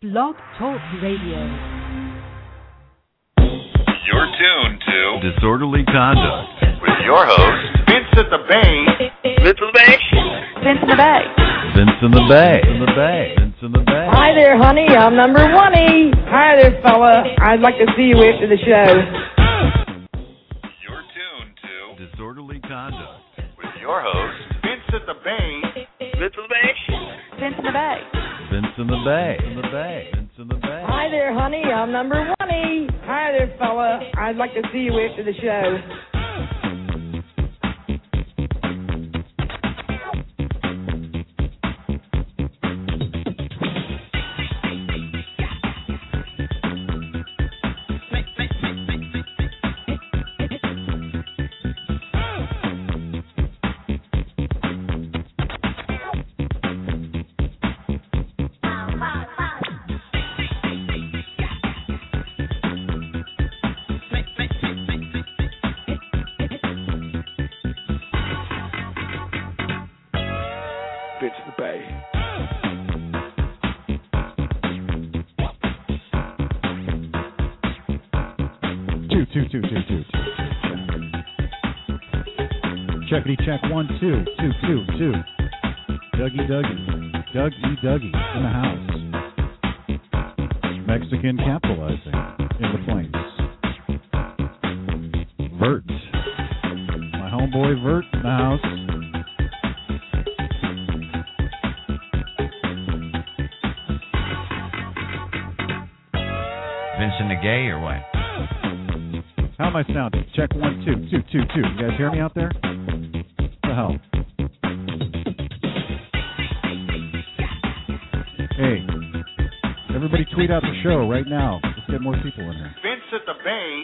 Blog Talk Radio. You're tuned to Disorderly Conduct with your host, Vincent the Bay. Vince in the Bay. Vince in the Bay. Vince in the Bay. Vince in the Bay. Vince in the Bay. Hi there, honey. I'm number 1-y. Hi there, fella. I'd like to see you after the show. You're tuned to Disorderly Conduct with your host, Vincent the Bay. Vince in the Bay. Vince in the Bay. Vince in the Bay. In the Bay. Vince in the Bay. Hi there, honey. I'm number 1-y. Hi there, fella. I'd like to see you after the show. Checkity check 1 2 2 2 2. Dougie in the house. Mexican capitalizing in the flames. Vert, my homeboy Vert in the house. Vincent the Gay or what? How am I sounding? Check 1 2 2 2 2. You guys hear me out there? What the hell? Hey, everybody tweet out the show right now. Let's get more people in here. Vincent the Bay.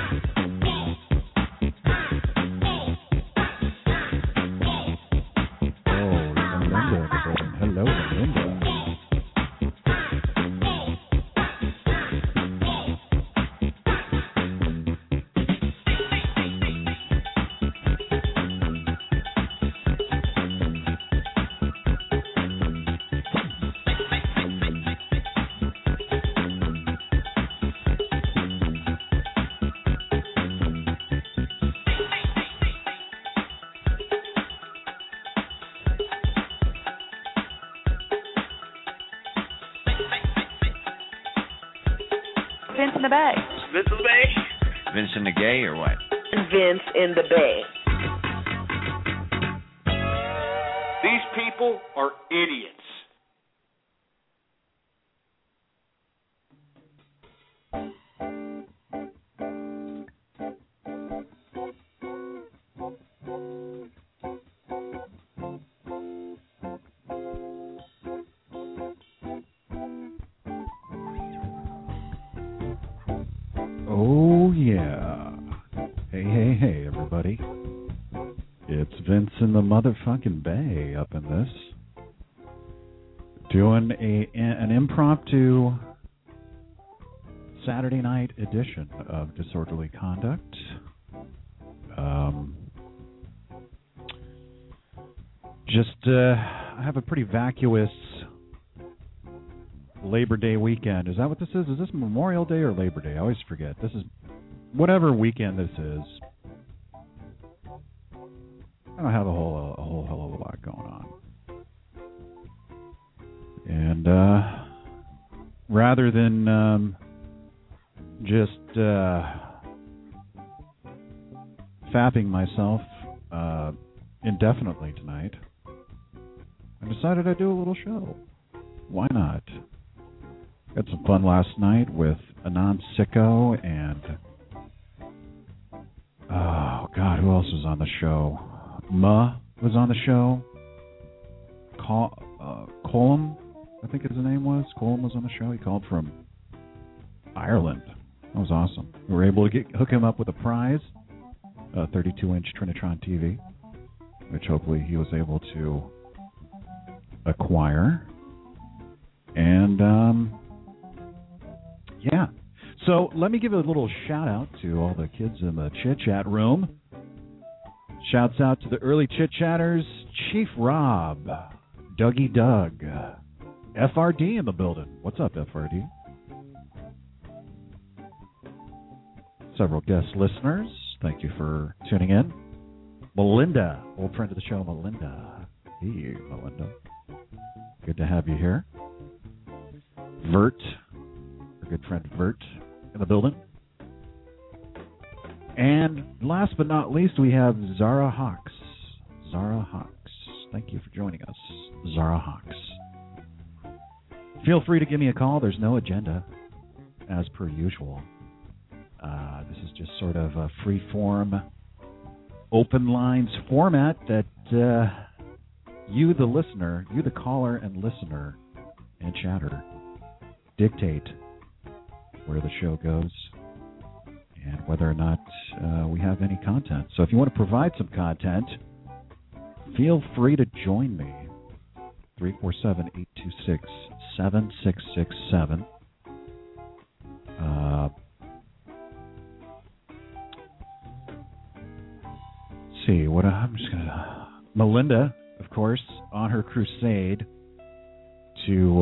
Oh, there's Linda in the building. Hello, Linda. Vince in the Bay. Vince in the Bay. Vincent the Gay or what? Vince in the Bay. These people are idiots. Oh, yeah. Hey, everybody. It's Vince in the motherfucking Bay up in this. Doing an impromptu Saturday night edition of Disorderly Conduct. I have a pretty vacuous Labor Day weekend. Is that what this is? Is this Memorial Day or Labor Day? I always forget. This is whatever weekend this is. I don't have a whole hell of a lot going on. And rather than just fapping myself indefinitely tonight, I decided I'd do a little show. Why not? Had some fun last night with Anand Sicko and oh God, who else was on the show? Ma was on the show. Colm, I think his name was. Colm was on the show. He called from Ireland. That was awesome. We were able to hook him up with a prize, a 32-inch Trinitron TV, which hopefully he was able to acquire. And yeah. So let me give a little shout out to all the kids in the chit chat room. Shouts out to the early chit chatters, Chief Rob, Dougie Doug, FRD in the building. What's up, FRD? Several guest listeners. Thank you for tuning in. Melinda, old friend of the show, Melinda. Hey, Melinda. Good to have you here. Vert, our good friend Vert in the building. And last but not least, we have Zara Hawks. Zara Hawks. Thank you for joining us, Zara Hawks. Feel free to give me a call. There's no agenda, as per usual. This is just sort of a free-form, open lines format that you, the listener, you, the caller and listener and chatter, dictate where the show goes and whether or not we have any content. So if you want to provide some content, feel free to join me. 347-826-7667. See what I'm just gonna. Melinda, of course, on her crusade to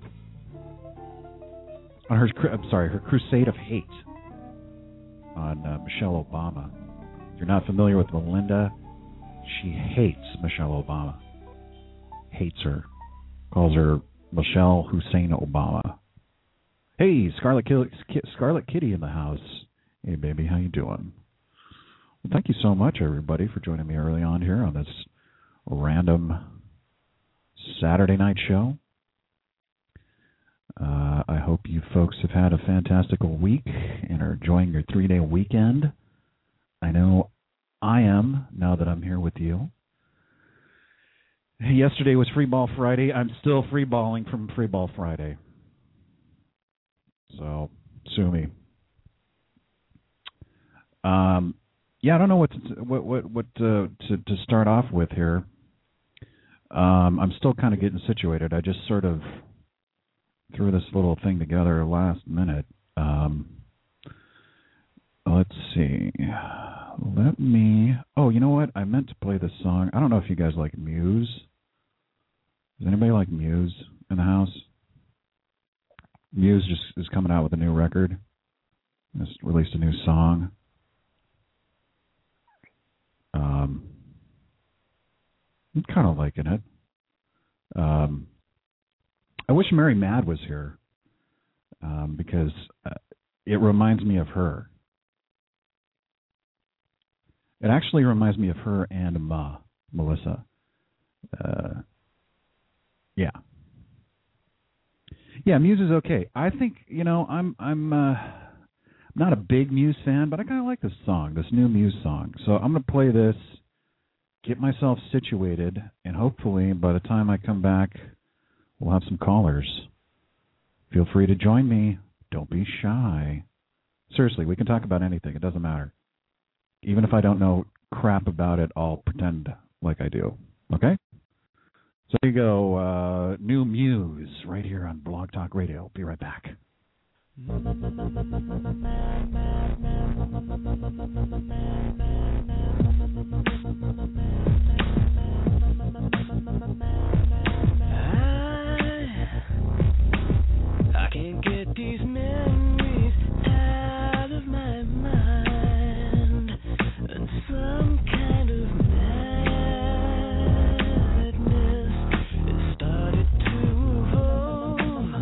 her crusade of hate on Michelle Obama. If you're not familiar with Melinda, she hates Michelle Obama. Hates her. Calls her Michelle Hussein Obama. Hey, Scarlet Kitty in the house. Hey, baby, how you doing? Well, thank you so much, everybody, for joining me early on here on this random Saturday night show. I hope you folks have had a fantastical week and are enjoying your 3-day weekend. I know I am, now that I'm here with you. Yesterday was Free Ball Friday. I'm still free balling from Free Ball Friday. So, sue me. Yeah, I don't know what to start off with here. I'm still kind of getting situated. I just sort of threw this little thing together last minute. Let's see. Oh, you know what? I meant to play this song. I don't know if you guys like Muse. Does anybody like Muse in the house? Muse just is coming out with a new record. Just released a new song. I'm kind of liking it. I wish Mary Mad was here because it reminds me of her. It actually reminds me of her and Melissa. Yeah. Yeah, Muse is okay. I think, I'm not a big Muse fan, but I kind of like this song, this new Muse song. So I'm going to play this, get myself situated, and hopefully by the time I come back, we'll have some callers. Feel free to join me. Don't be shy. Seriously, we can talk about anything. It doesn't matter. Even if I don't know crap about it, I'll pretend like I do. Okay? So there you go. New Muse right here on Blog Talk Radio. Be right back. I can't get these memories out of my mind, and some kind of madness has started to evolve.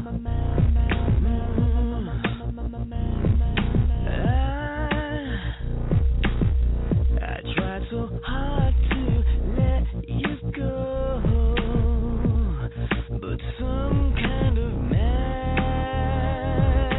I tried so hard to let you go, but some kind of madness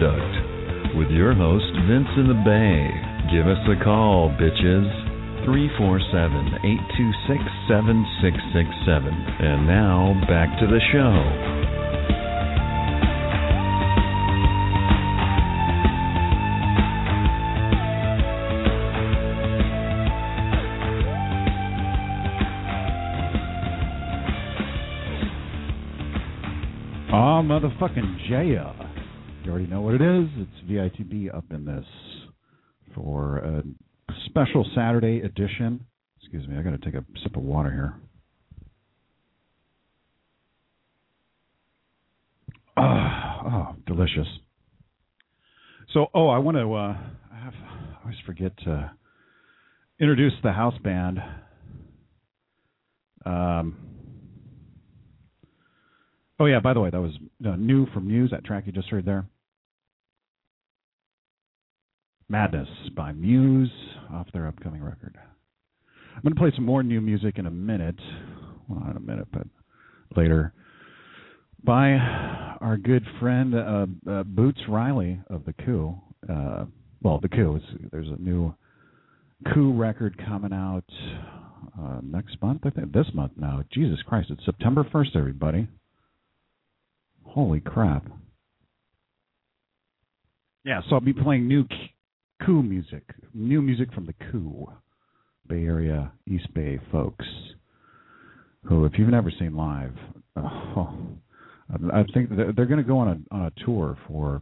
Conduct with your host, Vince in the Bay. Give us a call, bitches. 347-826-7667. And now, back to the show. Oh, motherfucking Jaya. You already know what it is. It's VITB up in this for a special Saturday edition. Excuse me, I got to take a sip of water here. Oh, delicious. So, I want to, I always forget to introduce the house band. Oh, yeah, by the way, that was new from Muse, that track you just heard there. Madness by Muse off their upcoming record. I'm going to play some more new music in a minute. Well, not in a minute, but later. By our good friend Boots Riley of The Coup. The Coup. There's a new Coup record coming out next month, I think. This month now. Jesus Christ, it's September 1st, everybody. Holy crap. Yeah, so I'll be playing new Coup music. New music from The Coup. Bay Area, East Bay folks. Who, if you've never seen live, I think they're going to go on a tour for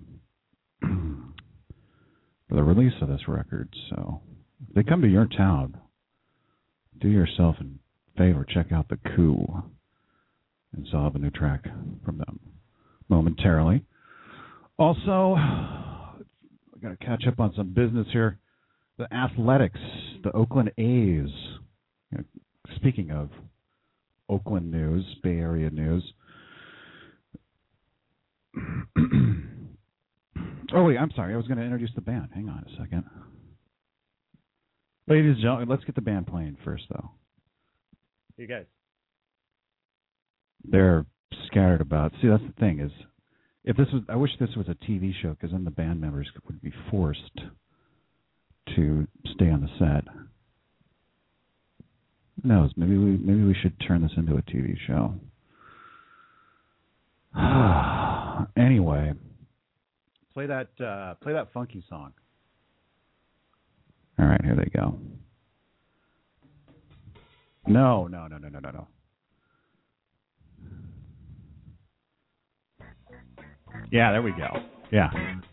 the release of this record. So if they come to your town, do yourself a favor, check out The Coup. And so I'll have a new track from them momentarily. Also, I got to catch up on some business here. The Athletics, the Oakland A's. Speaking of Oakland news, Bay Area news. Oh, wait, I'm sorry. I was going to introduce the band. Hang on a second. Ladies and gentlemen, let's get the band playing first, though. You guys. They're scattered about. See, that's the thing is, I wish this was a TV show, because then the band members would be forced to stay on the set. Who knows? Maybe we should turn this into a TV show. Anyway, play that funky song. All right, here they go. No. Yeah, there we go. Yeah.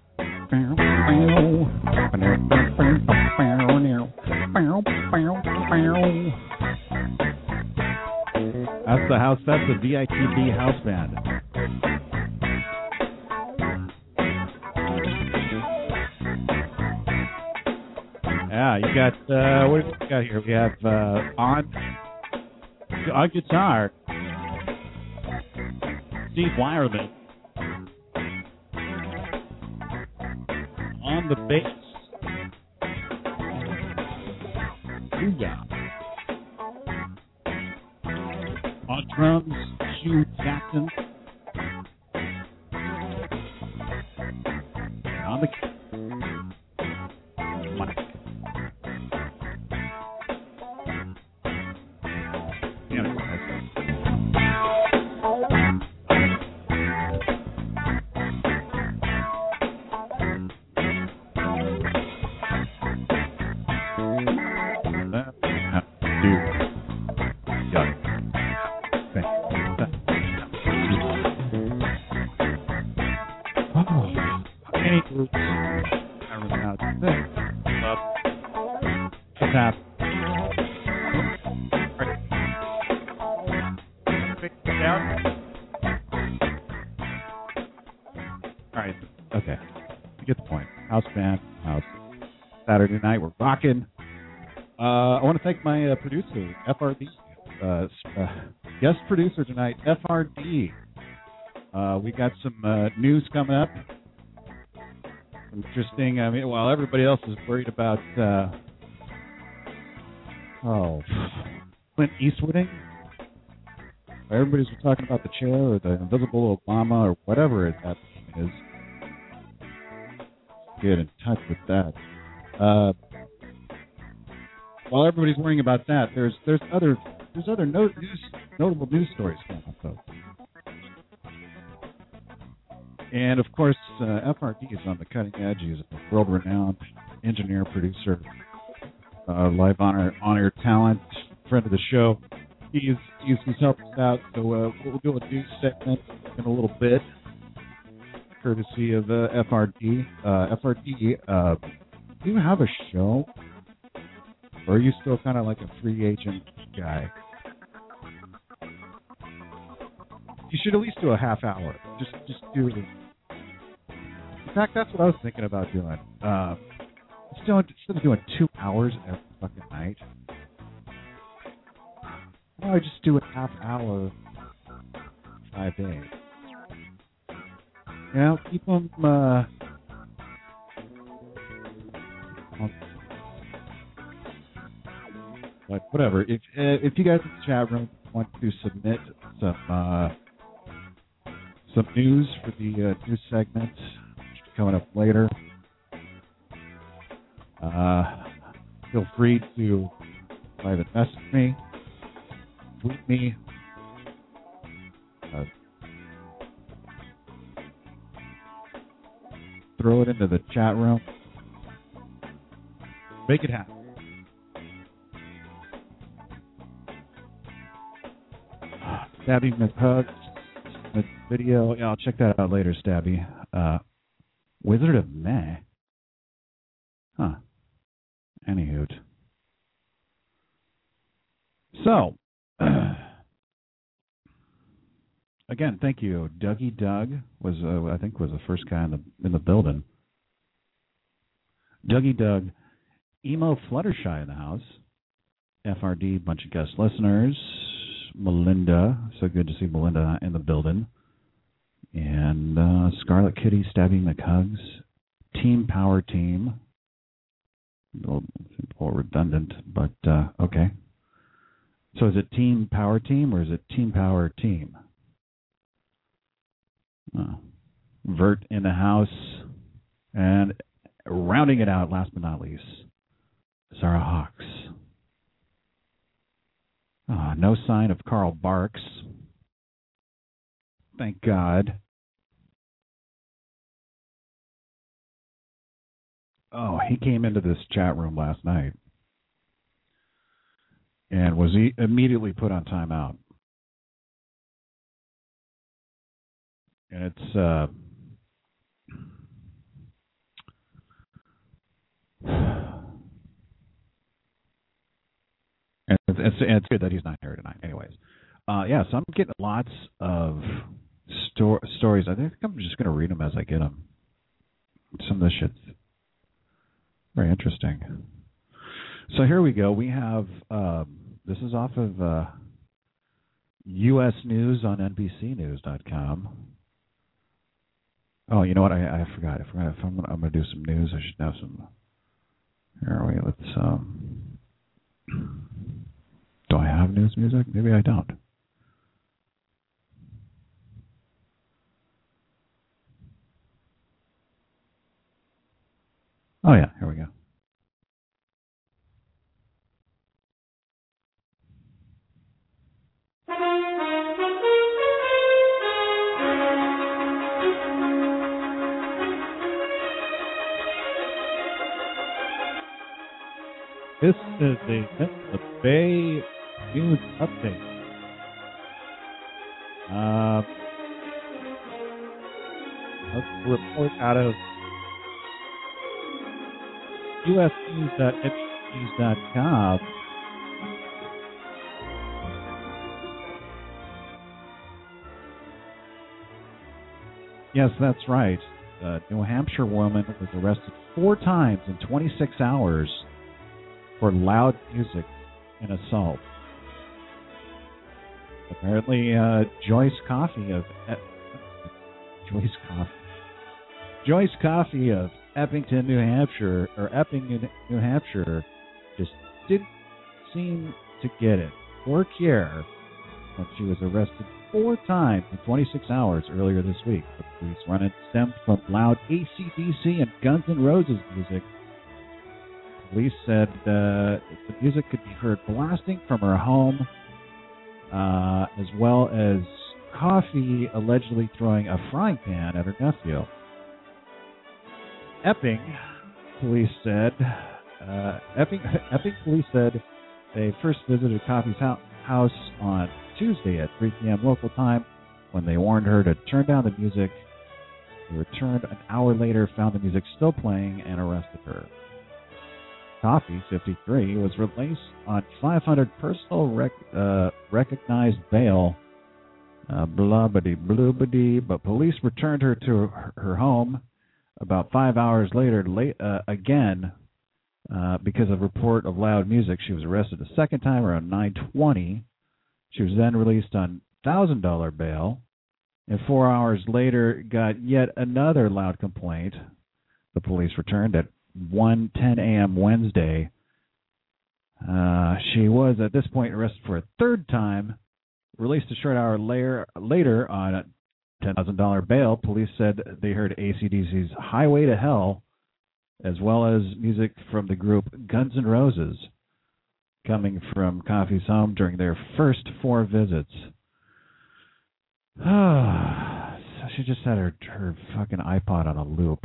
That's the VITB house band. Yeah, you got what do we got here? We have on guitar, Steve Weyerman. On the bass, Ouya. On drums, Hugh Jackson. On the Mike. Saturday night, we're rocking. I want to thank my producer, FRD, guest producer tonight, FRD. We got some news coming up. Interesting. I mean, while everybody else is worried about Clint Eastwooding, everybody's talking about the chair or the invisible Obama or whatever that is. get in touch with that. While everybody's worrying about that, there's other notable news stories coming up, though. And of course, FRD is on the cutting edge. He's a world-renowned engineer, producer, live on-air talent, friend of the show. He's helped us out, so we'll do a news segment in a little bit, courtesy of FRD. FRD, do you have a show, or are you still kind of like a free agent guy? You should at least do a half hour. Just do it. In fact, that's what I was thinking about doing. Instead of doing 2 hours every fucking night, why don't I just do a half hour 5 days? You know, keep them. But whatever. If you guys in the chat room want to submit some news for the news segment coming up later, feel free to private message me, tweet me, throw it into the chat room. Make it happen. Stabby McHugs video. Yeah, I'll check that out later, Stabby. Wizard of May. Huh. Anywho. So, again, thank you. Dougie Doug was, I think, was the first guy in the building. Dougie Doug, Emo Fluttershy in the house. FRD, bunch of guest listeners. Melinda, so good to see Melinda in the building. And Scarlet Kitty, Stabby McHugs. Team Power Team. A little redundant, but okay. So is it Team Power Team or is it Team Power Team? Vert in the house. And rounding it out, last but not least, Sarah Hawks. No sign of Carl Barks. Thank God. Oh, he came into this chat room last night and was immediately put on timeout. And it's it's good that he's not here tonight. Anyways, yeah, so I'm getting lots of stories. I think I'm just going to read them as I get them. Some of this shit's very interesting. So here we go. We have, this is off of U.S. News on NBCnews.com. Oh, you know what? I forgot. If I'm going to do some news, I should have some. Here we go. Let's, do I have news music? Maybe I don't. Oh, yeah. Here we go. This is the Bay News Update. A report out of usnews.nbcnews.com. Yes, that's right. A New Hampshire woman was arrested 4 times in 26 hours for loud music and assault. Apparently, Joyce Coffey of Eppington, New Hampshire, just didn't seem to get it or care when she was arrested 4 times in 26 hours earlier this week. The police run-in stemmed from loud AC/DC and Guns N' Roses music. Police said the music could be heard blasting from her home, as well as Coffee allegedly throwing a frying pan at her nephew. Epping police said they first visited Coffee's house on Tuesday at 3 p.m. local time when they warned her to turn down the music. They returned an hour later, found the music still playing, and arrested her. Coffee, 53, was released on $500 personal recognized bail. Blah-biddy-blue-biddy, but police returned her to her home about 5 hours later, again, because of a report of loud music. She was arrested a second time around 9:20. She was then released on $1,000 bail, and 4 hours later got yet another loud complaint. The police returned at 1:10 a.m. Wednesday. She was at this point arrested for a third time, released a short hour later on a $10,000 bail. Police said they heard AC/DC's Highway to Hell, as well as music from the group Guns N' Roses, coming from Coffee's home during their first 4 visits. So she just had her fucking iPod on a loop.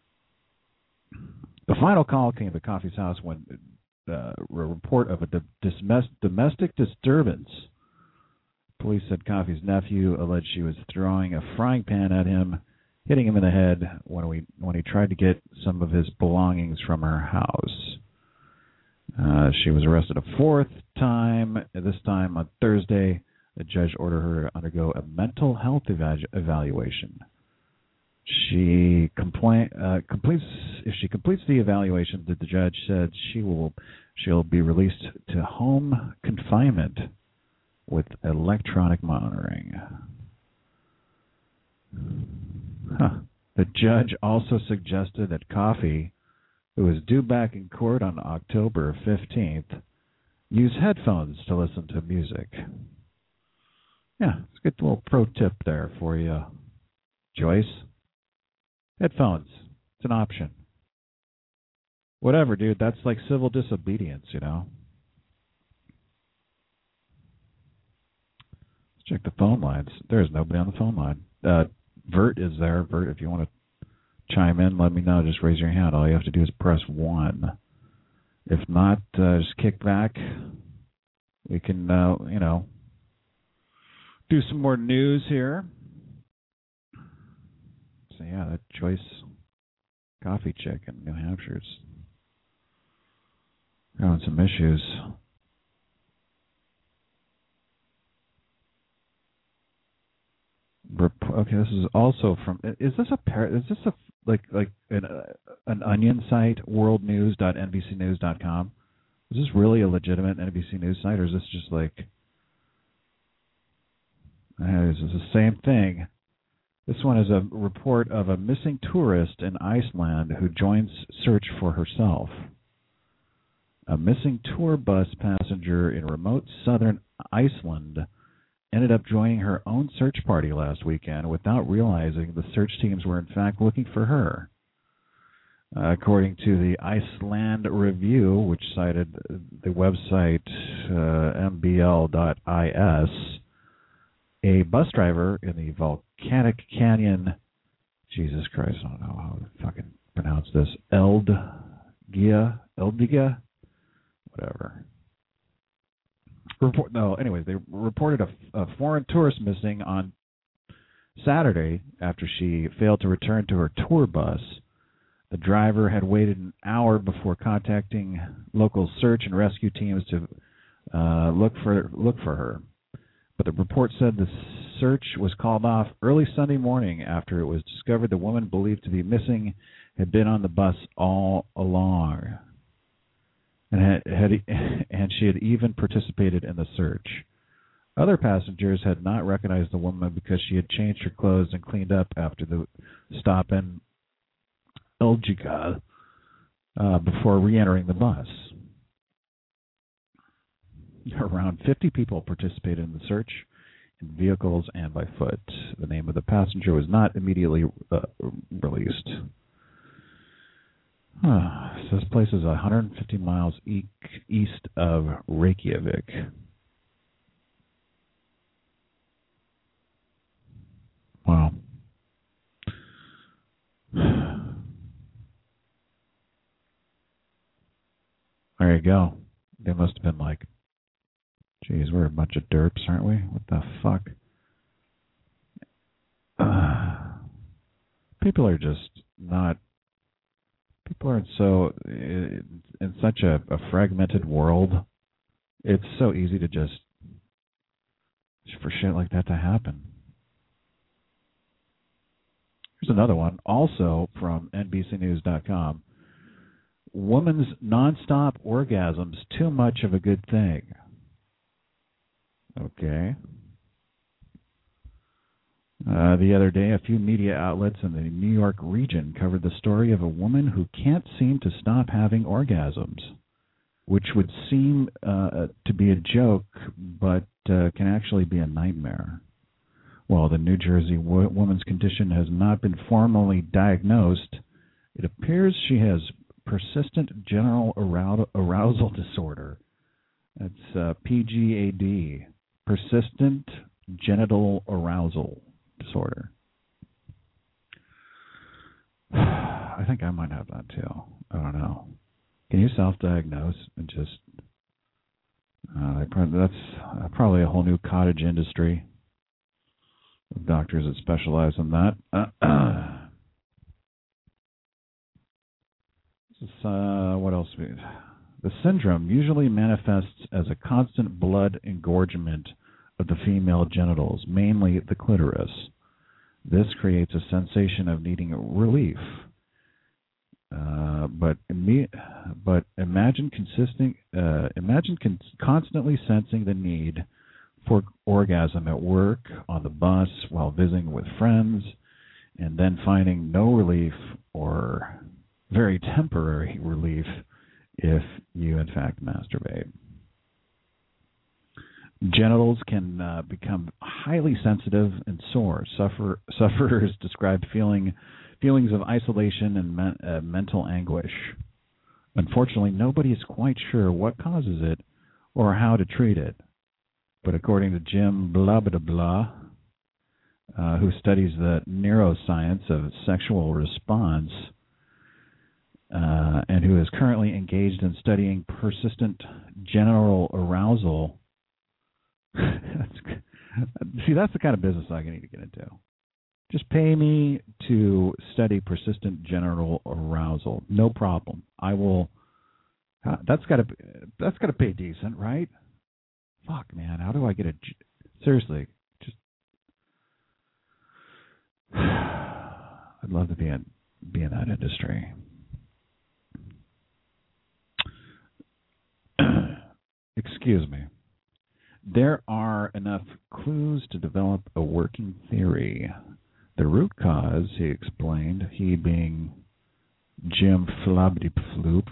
The final call came to Coffee's house when a report of a domestic disturbance. Police said Coffee's nephew alleged she was throwing a frying pan at him, hitting him in the head when he tried to get some of his belongings from her house. She was arrested a 4th time, this time on Thursday. The judge ordered her to undergo a mental health evaluation. If she completes the evaluation, the judge said she'll be released to home confinement with electronic monitoring. The judge also suggested that Coffee, who is due back in court on October 15th, use headphones to listen to music. Yeah, it's a good little pro tip there for you, Joyce. Headphones. It's an option. Whatever, dude. That's like civil disobedience, you know. Let's check the phone lines. There's nobody on the phone line. Vert is there. Vert, if you want to chime in, let me know. Just raise your hand. All you have to do is press 1. If not, just kick back. We can, do some more news here. So, yeah, that Joyce Coffee chick in New Hampshire's having some issues. Okay, this is also from. Is this an Onion site? Worldnews.nbcnews.com. Is this really a legitimate NBC News site, or is this just like? This is the same thing. This one is a report of a missing tourist in Iceland who joins search for herself. A missing tour bus passenger in remote southern Iceland ended up joining her own search party last weekend without realizing the search teams were in fact looking for her. According to the Iceland Review, which cited the website mbl.is, a bus driver in the volcanic canyon, Jesus Christ, I don't know how to fucking pronounce this, Eldgiga, whatever. They reported a foreign tourist missing on Saturday after she failed to return to her tour bus. The driver had waited an hour before contacting local search and rescue teams to look for her. But the report said the search was called off early Sunday morning after it was discovered the woman believed to be missing had been on the bus all along. And she had even participated in the search. Other passengers had not recognized the woman because she had changed her clothes and cleaned up after the stop in Eldgiga before re-entering the bus. Around 50 people participated in the search, in vehicles and by foot. The name of the passenger was not immediately released. So this place is 150 miles east of Reykjavik. Wow. There you go. They must have been like, geez, we're a bunch of derps, aren't we? What the fuck? People are just not... People are so... In such a fragmented world, it's so easy to just... for shit like that to happen. Here's another one, also from NBCNews.com. Woman's nonstop orgasms, too much of a good thing. Okay. The other day, a few media outlets in the New York region covered the story of a woman who can't seem to stop having orgasms, which would seem to be a joke, but can actually be a nightmare. While the New Jersey woman's condition has not been formally diagnosed, it appears she has persistent general arousal disorder. That's PGAD, persistent genital arousal disorder. I think I might have that too. I don't know. Can you self-diagnose and just... that's probably a whole new cottage industry of doctors that specialize in that. What else? The syndrome usually manifests as a constant blood engorgement of the female genitals, mainly the clitoris. This creates a sensation of needing relief. But imagine constantly sensing the need for orgasm at work, on the bus, while visiting with friends, and then finding no relief or very temporary relief if you in fact masturbate. Genitals can become highly sensitive and sore. Sufferers describe feelings of isolation and mental anguish. Unfortunately, nobody is quite sure what causes it or how to treat it. But according to Jim Blabla, who studies the neuroscience of sexual response, and who is currently engaged in studying persistent genital arousal. That's the kind of business I need to get into. Just pay me to study persistent genital arousal. No problem. I will. That's got to pay decent, right? Fuck, man. How do I get a... Seriously, just... I'd love to be in that industry. Excuse me. There are enough clues to develop a working theory. The root cause, he explained, he being Jim Flabberty-Floop,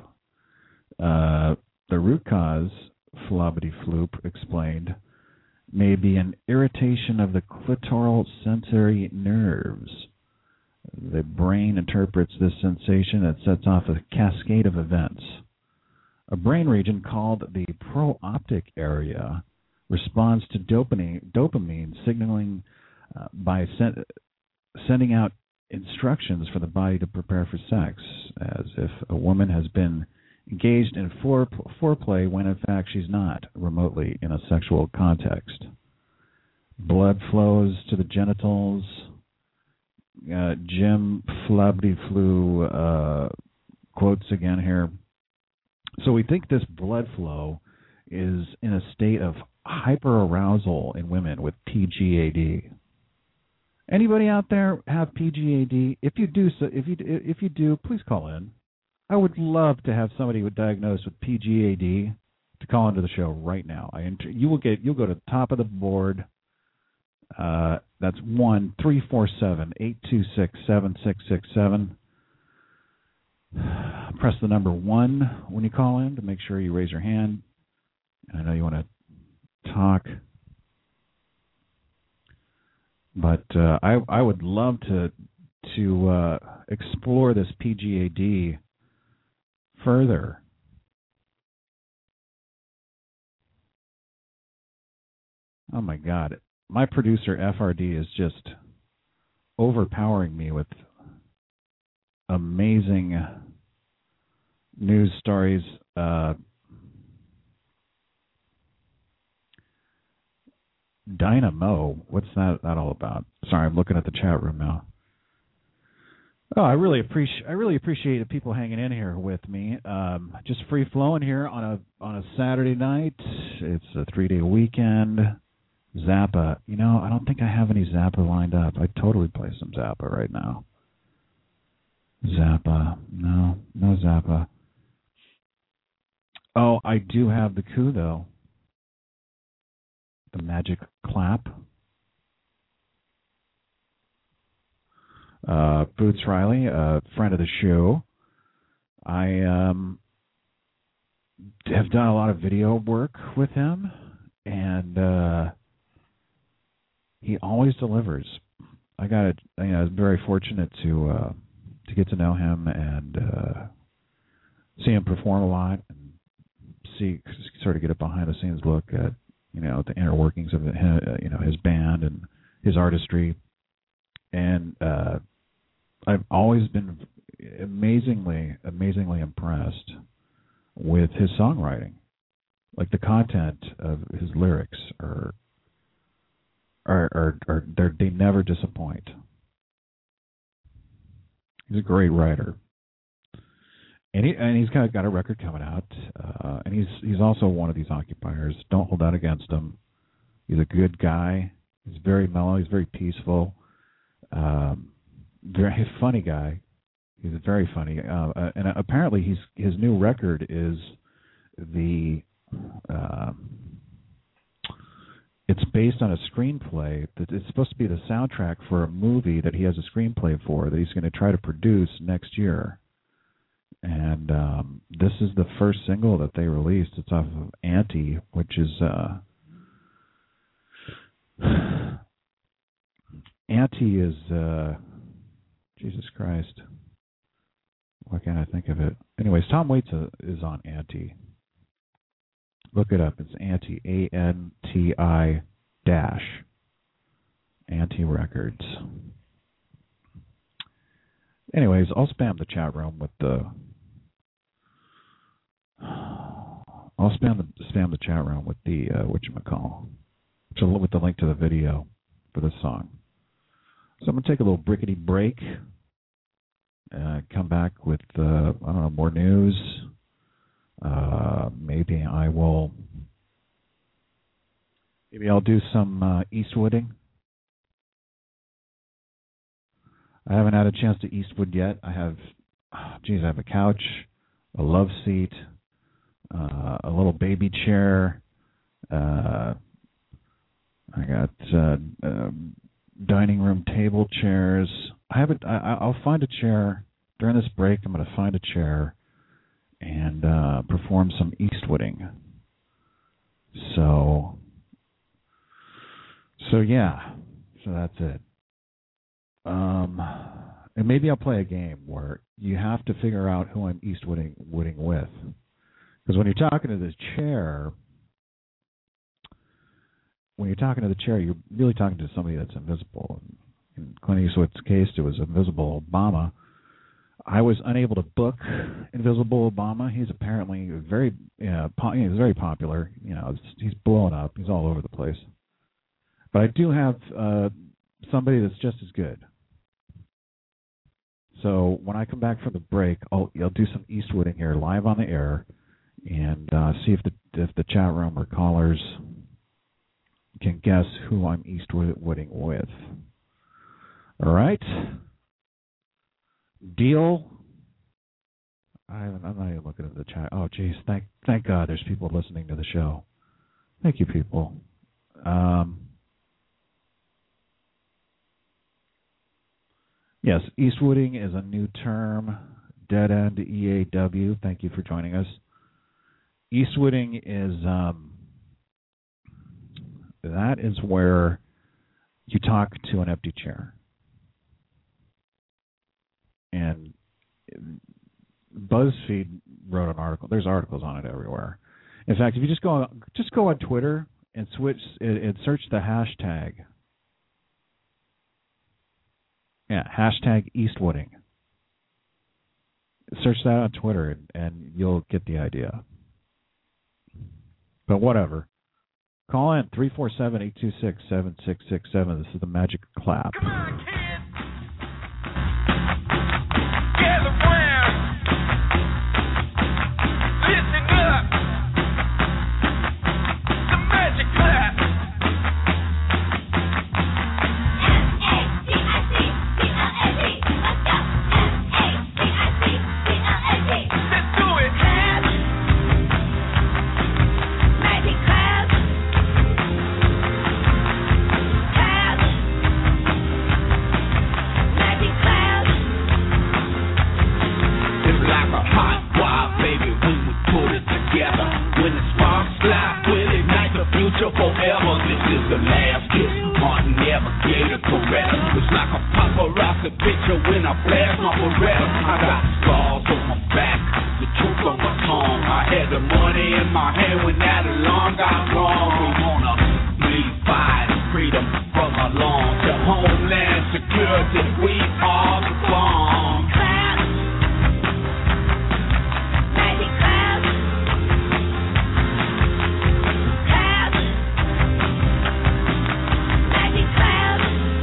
the root cause, Flabberty-Floop explained, may be an irritation of the clitoral sensory nerves. The brain interprets this sensation and sets off a cascade of events. A brain region called the prooptic area responds to dopamine signaling by sending out instructions for the body to prepare for sex, as if a woman has been engaged in foreplay when in fact she's not, remotely in a sexual context. Blood flows to the genitals. Jim Flabberty-Flew quotes again here. So we think this blood flow is in a state of hyperarousal in women with PGAD. Anybody out there have PGAD? If you do, please call in. I would love to have somebody diagnosed with PGAD to call into the show right now. You'll go to the top of the board. That's 1-347-826-7667. Press the number 1 when you call in to make sure you raise your hand. I know you want to talk. But I would love to explore this PGAD further. Oh my God. My producer FRD is just overpowering me with amazing news stories. Dynamo, what's that all about? Sorry, I'm looking at the chat room now. Oh, I really appreciate the people hanging in here with me. Just free flowing here on a Saturday night. It's a 3-day weekend. Zappa. You know, I don't think I have any Zappa lined up. I'd totally play some Zappa right now. Zappa. No Zappa. Oh, I do have the coup, though. The Magic Clap. Boots Riley, a friend of the show. I have done a lot of video work with him, and he always delivers. I was very fortunate to get to know him and see him perform a lot, and sort of get a behind the scenes look at the inner workings of his band and his artistry. And I've always been amazingly impressed with his songwriting. Like the content of his lyrics they never disappoint. He's a great writer. And he's got a record coming out, and he's also one of these occupiers. Don't hold that against him. He's a good guy. He's very mellow. He's very peaceful. Very funny guy. He's very funny. And apparently his new record is it's based on a screenplay that it's supposed to be the soundtrack for a movie that he has a screenplay for that he's going to try to produce next year. And this is the first single that they released. It's off of Anti, which is Anti is Jesus Christ. Why can't I think of it? Anyways, Tom Waits is on Anti. Look it up. It's Anti, ANTI dash Anti Records. Anyways, I'll spam the chat room with the. I'll spam the chat room with the whatchamacall, with the link to the video for this song. So I'm gonna take a little brickety break. Come back with more news. Maybe I'll do some Eastwooding. I haven't had a chance to Eastwood yet. I have a couch, a love seat, a little baby chair. I got dining room table chairs. I'll find a chair during this break. I'm going to find a chair and perform some Eastwooding. So yeah. So that's it. And maybe I'll play a game where you have to figure out who I'm Eastwooding with. Because when you're talking to the chair, you're really talking to somebody that's invisible. In Clint Eastwood's case, it was Invisible Obama. I was unable to book Invisible Obama. He's apparently he's very popular. He's blowing up. He's all over the place. But I do have somebody that's just as good. So when I come back from the break, I'll do some Eastwooding here live on the air, and see if the chat room or callers can guess who I'm Eastwooding with. All right, deal. I'm not even looking at the chat. Oh, geez, thank God, there's people listening to the show. Thank you, people. Yes, Eastwooding is a new term. Dead End EAW. Thank you for joining us. Eastwooding is that is where you talk to an empty chair. And BuzzFeed wrote an article. There's articles on it everywhere. In fact, if you just go on Twitter and search the hashtag. Yeah, hashtag Eastwooding. Search that on Twitter and you'll get the idea. But whatever. Call in 347-826-7667. This is the Magic Clap. Come on, kids. Gather round. Listen up. The Magic Clap. Let's do it. Magic Clap. Magic Clap. It's like a hot wild baby when we put it together. When the sparks fly, we'll ignite the future forever. This is the last kiss. Martin never gave a Coretta. It's like a paparazzi picture when I flash my Beretta. I got scars on my back, the truth on my tongue. I had the money in my hand when that alarm got wrong. We wanna leave fight freedom from our lawn to homeland security. We are the bomb. Magic Clap. Clap. Magic Clap.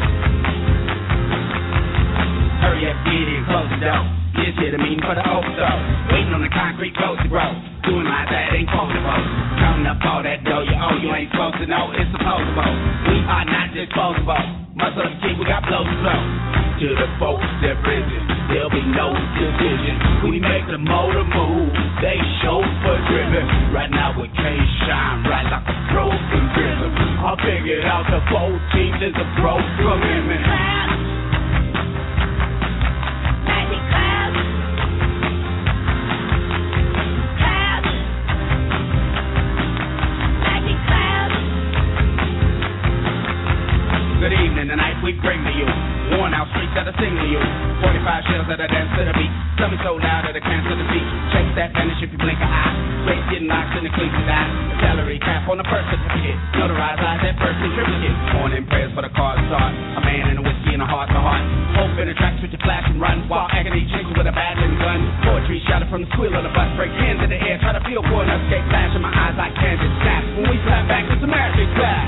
Hurry up, get it, close the door. This shit a mean for the overdose. Waiting on the concrete close to grow. Doing like that ain't possible. Counting up all that dough you owe, you ain't supposed to know it's supposable. We are not disposable. Muscle up, kid, we got blows to blow. To the folks that risen, there'll be no decision. We make the motor move, they chauffeur driven. Right now we can't shine right like a broken prism. I figured out the 14th is a broke commitment. Magic Clap. Clap. Magic Clap. Good evening, tonight we bring to you worn out streets that I sing to you. 45 shells that I dance to the beat. Something so loud that I can't see the beat. Check that vanish if you blink an eye. Race getting locked in the cleats to die. A salary cap on the birth certificate. Notarized eyes that birth certificate. Morning prayers for the car start. A man and a whiskey and a heart to heart. Hope in the tracks with your flash and run. While agony chases with a badge and gun. Poetry shouted from the squeal of the bus. Break hands in the air. Try to feel for an escape. Flash in my eyes like candid snaps. When we slap back, it's a magic clap.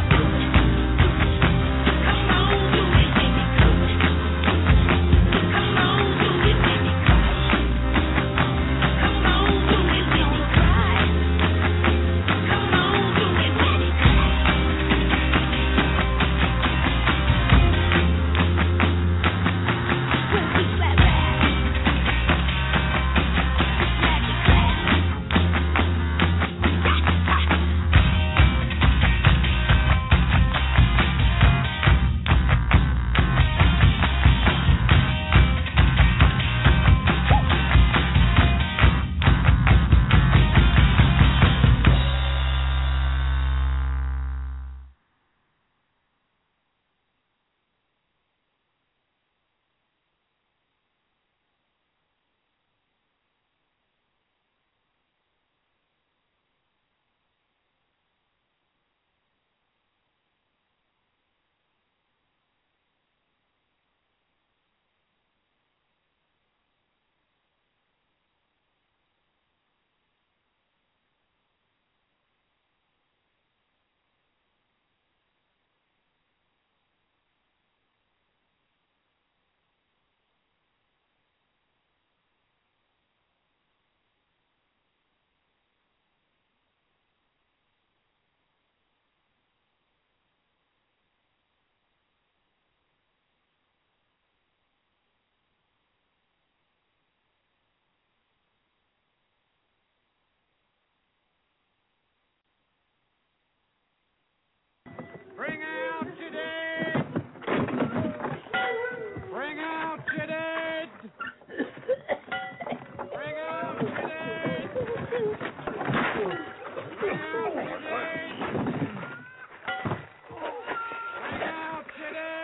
Bring out your dead! Bring out your dead! Bring out your dead! Bring out your dead! Bring out your dead!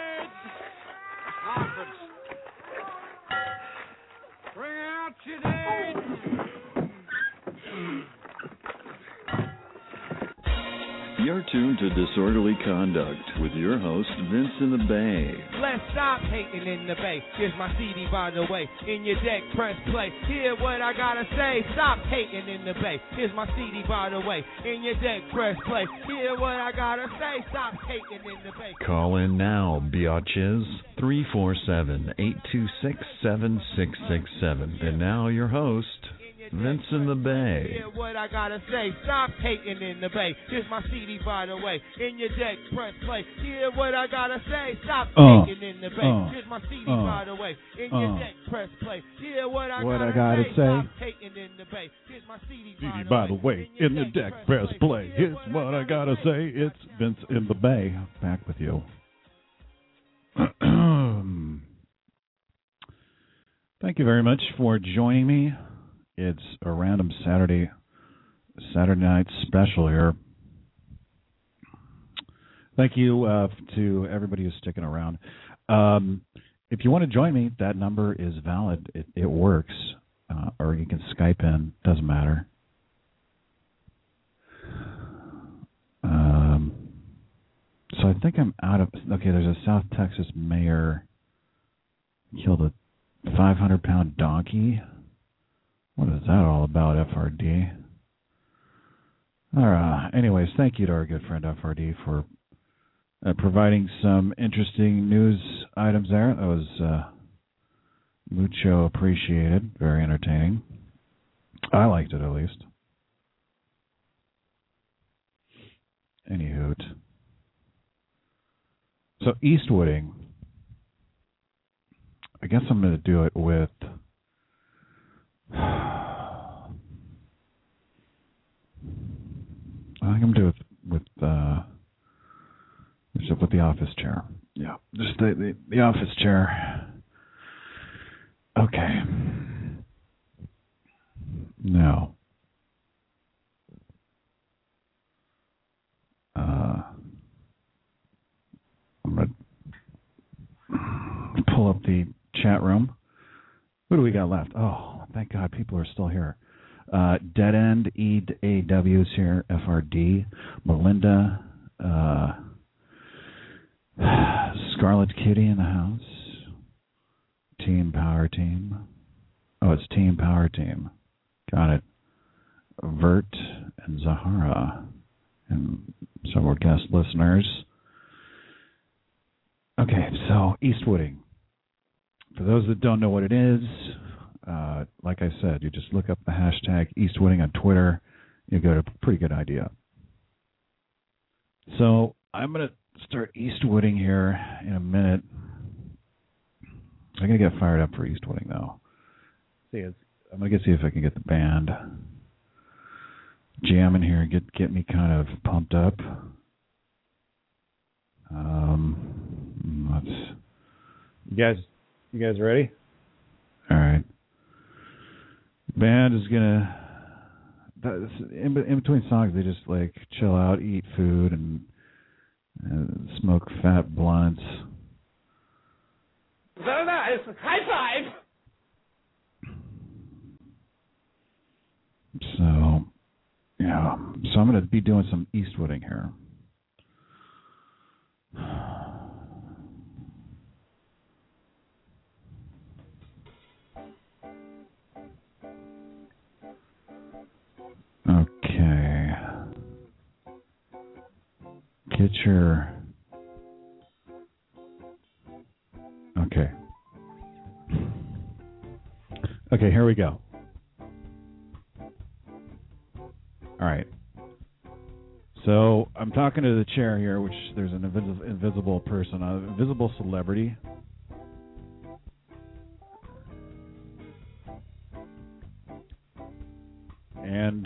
You're tuned to Disorderly Conduct with your host, Vince in the Bay. Let's stop hating in the Bay. Here's my CD, by the way. In your deck, press play. Hear what I gotta say. Stop hating in the Bay. Here's my CD, by the way. In your deck, press play. Hear what I gotta say. Stop hating in the Bay. Call in now, biatches. 347-826-7667. And now your host, Vince in the Bay. Hear what I gotta say. Stop hating in the Bay. Here's my CD, by the way. In your deck, press play. Hear what I gotta say. Stop hating in the Bay. Here's my CD, by the way. In your deck, press play. Hear what I gotta say. Stop hating in the Bay. Here's my CD, by the way. In the deck, press play. Here's what I gotta say. It's Vince in the Bay. Back with you. Thank you very much for joining me. It's a random Saturday night special here. Thank you to everybody who's sticking around. If you want to join me, that number is valid. It works. Or you can Skype in. Doesn't matter. So I think I'm out of... Okay, there's a South Texas mayor killed a 500-pound donkey. What is that all about, FRD? Anyways, thank you to our good friend FRD for providing some interesting news items there. That was mucho appreciated. Very entertaining. I liked it, at least. Anywho. So, Eastwooding. I guess I'm going to do it with... I think I'm doing it with the office chair. Yeah, just the office chair. Okay. Now, I'm going to pull up the chat room. What do we got left? Oh, thank God people are still here. Dead End EAW is here. FRD. Melinda. Scarlet Kitty in the house. Team Power Team. Oh, it's Team Power Team. Got it. Vert and Zahara. And several guest listeners. Okay, so Eastwooding. For those that don't know what it is, like I said, you just look up the hashtag Eastwooding on Twitter. You get a pretty good idea. So I'm going to start Eastwooding here in a minute. I'm going to get fired up for Eastwooding, though. I'm going to see if I can get the band jamming here and get me kind of pumped up. You guys ready? All right. Band is gonna. In between songs, they just like chill out, eat food, and smoke fat blunts. Very nice. High five. So, yeah. So I'm gonna be doing some Eastwooding here. Okay. Get your... Okay. Okay, here we go. All right. So I'm talking to the chair here, which there's an invisible person, an invisible celebrity. And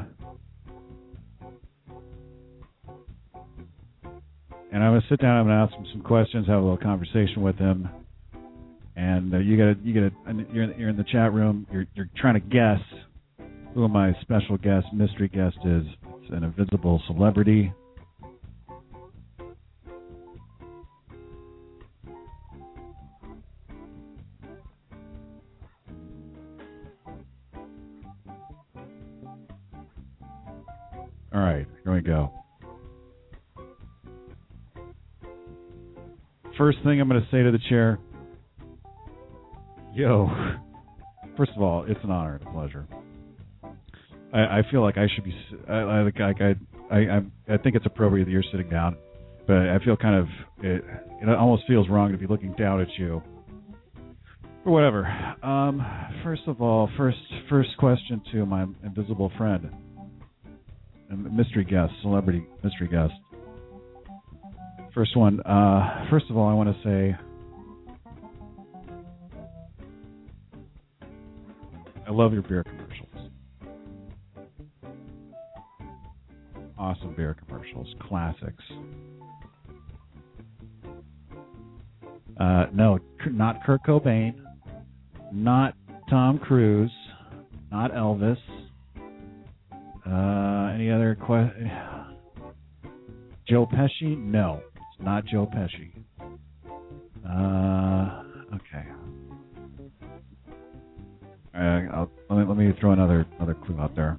I'm going to sit down. I'm going to ask him some questions, have a little conversation with him. And you're in the chat room. You're trying to guess who my special guest, mystery guest is. It's an invisible celebrity. All right, here we go. first thing I'm going to say to the chair, yo, first of all, it's an honor and a pleasure. I feel like I should be. I think it's appropriate that you're sitting down, but I feel kind of it almost feels wrong to be looking down at you. But whatever. First of all, first question to my invisible friend, mystery guest, celebrity mystery guest. First one. First of all, I want to say I love your beer commercials. Awesome beer commercials, classics. No, not Kurt Cobain, not Tom Cruise, not Elvis. Any other questions? Joe Pesci? No, it's not Joe Pesci. Okay. Let me throw another clue out there.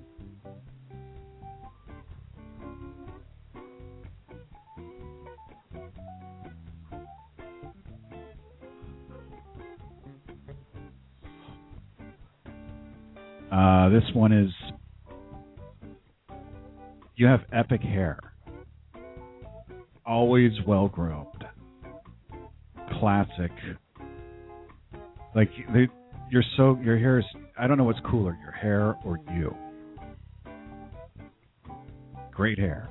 This one is, you have epic hair. Always well groomed. Classic. Like, your hair is, I don't know what's cooler, your hair or you. Great hair.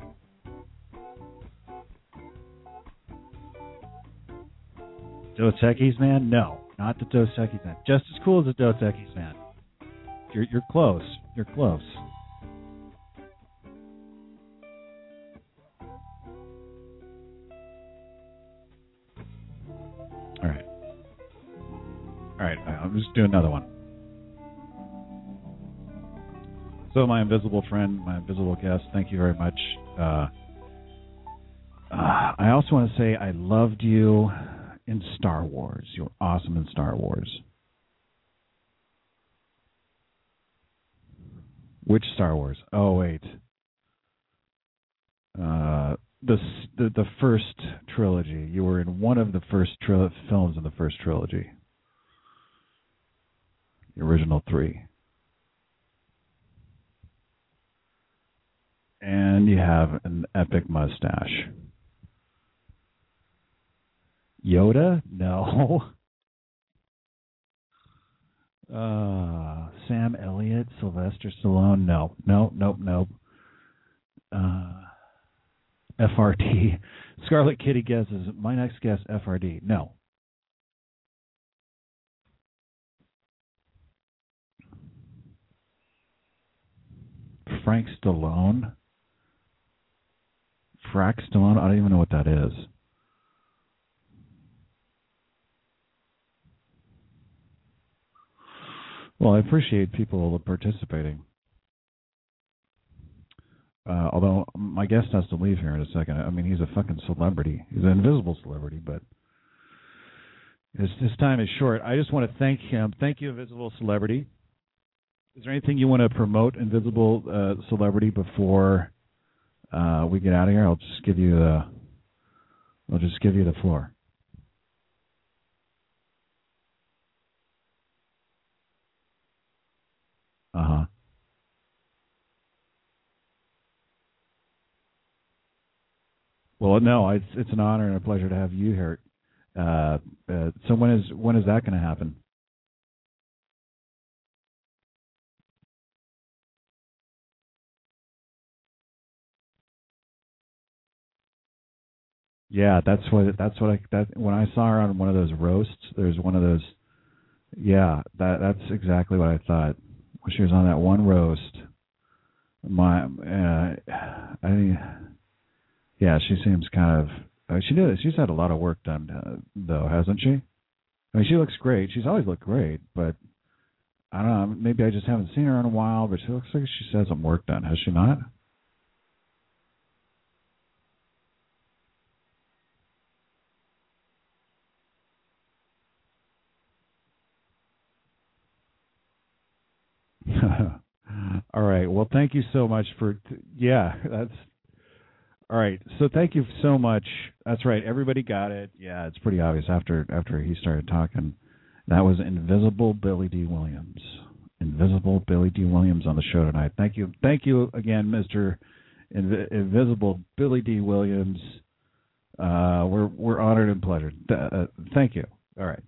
Dos Equis Man? No, not the Dos Equis Man. Just as cool as the Dos Equis Man. You're close. You're close. All right. I'll just do another one. So, my invisible friend, my invisible guest, thank you very much. I also want to say I loved you in Star Wars. You were awesome in Star Wars. Which Star Wars? Oh, wait. The first trilogy. You were in one of the first films in the first trilogy. The original 3. And you have an epic mustache. Yoda? No. Sam Elliott, Sylvester Stallone? No. Nope. FRD. Scarlet Kitty guesses. My next guess, FRD. No. Frank Stallone? Frack Stallone? I don't even know what that is. Well, I appreciate people participating. Although my guest has to leave here in a second. I mean, he's a fucking celebrity. He's an invisible celebrity, but his time is short. I just want to thank him. Thank you, invisible celebrity. Is there anything you want to promote, invisible celebrity, before we get out of here? I'll just give you the floor. Uh-huh. Well, no, it's an honor and a pleasure to have you here. So when is that going to happen? Yeah, when I saw her on one of those roasts, there's one of those. Yeah, that's exactly what I thought. When she was on that one roast, yeah, she seems kind of. She's had a lot of work done, though, hasn't she? I mean, she looks great. She's always looked great, but I don't know. Maybe I just haven't seen her in a while. But she looks like she's had some work done, has she not? All right. Well, thank you so much for. Yeah, that's. All right. So thank you so much. That's right. Everybody got it. Yeah, it's pretty obvious after he started talking. That was Invisible Billy D. Williams. Invisible Billy D. Williams on the show tonight. Thank you. Thank you again, Mr. Invisible Billy D. Williams. We're honored and pleasured. Thank you. All right.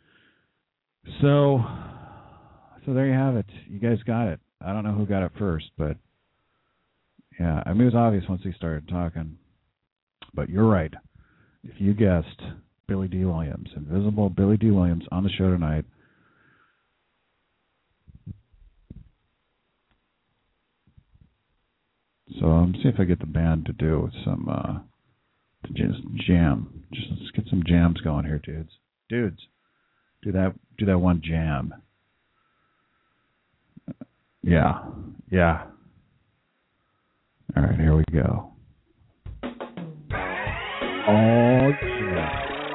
So there you have it. You guys got it. I don't know who got it first, but yeah, I mean, it was obvious once he started talking. But you're right. If you guessed Billy D. Williams, Invisible Billy D. Williams on the show tonight. So I'm see if I get the band to do some to just jam. Just let's get some jams going here, dudes. Dudes, do that one jam. Yeah. All right, here we go. Oh yeah.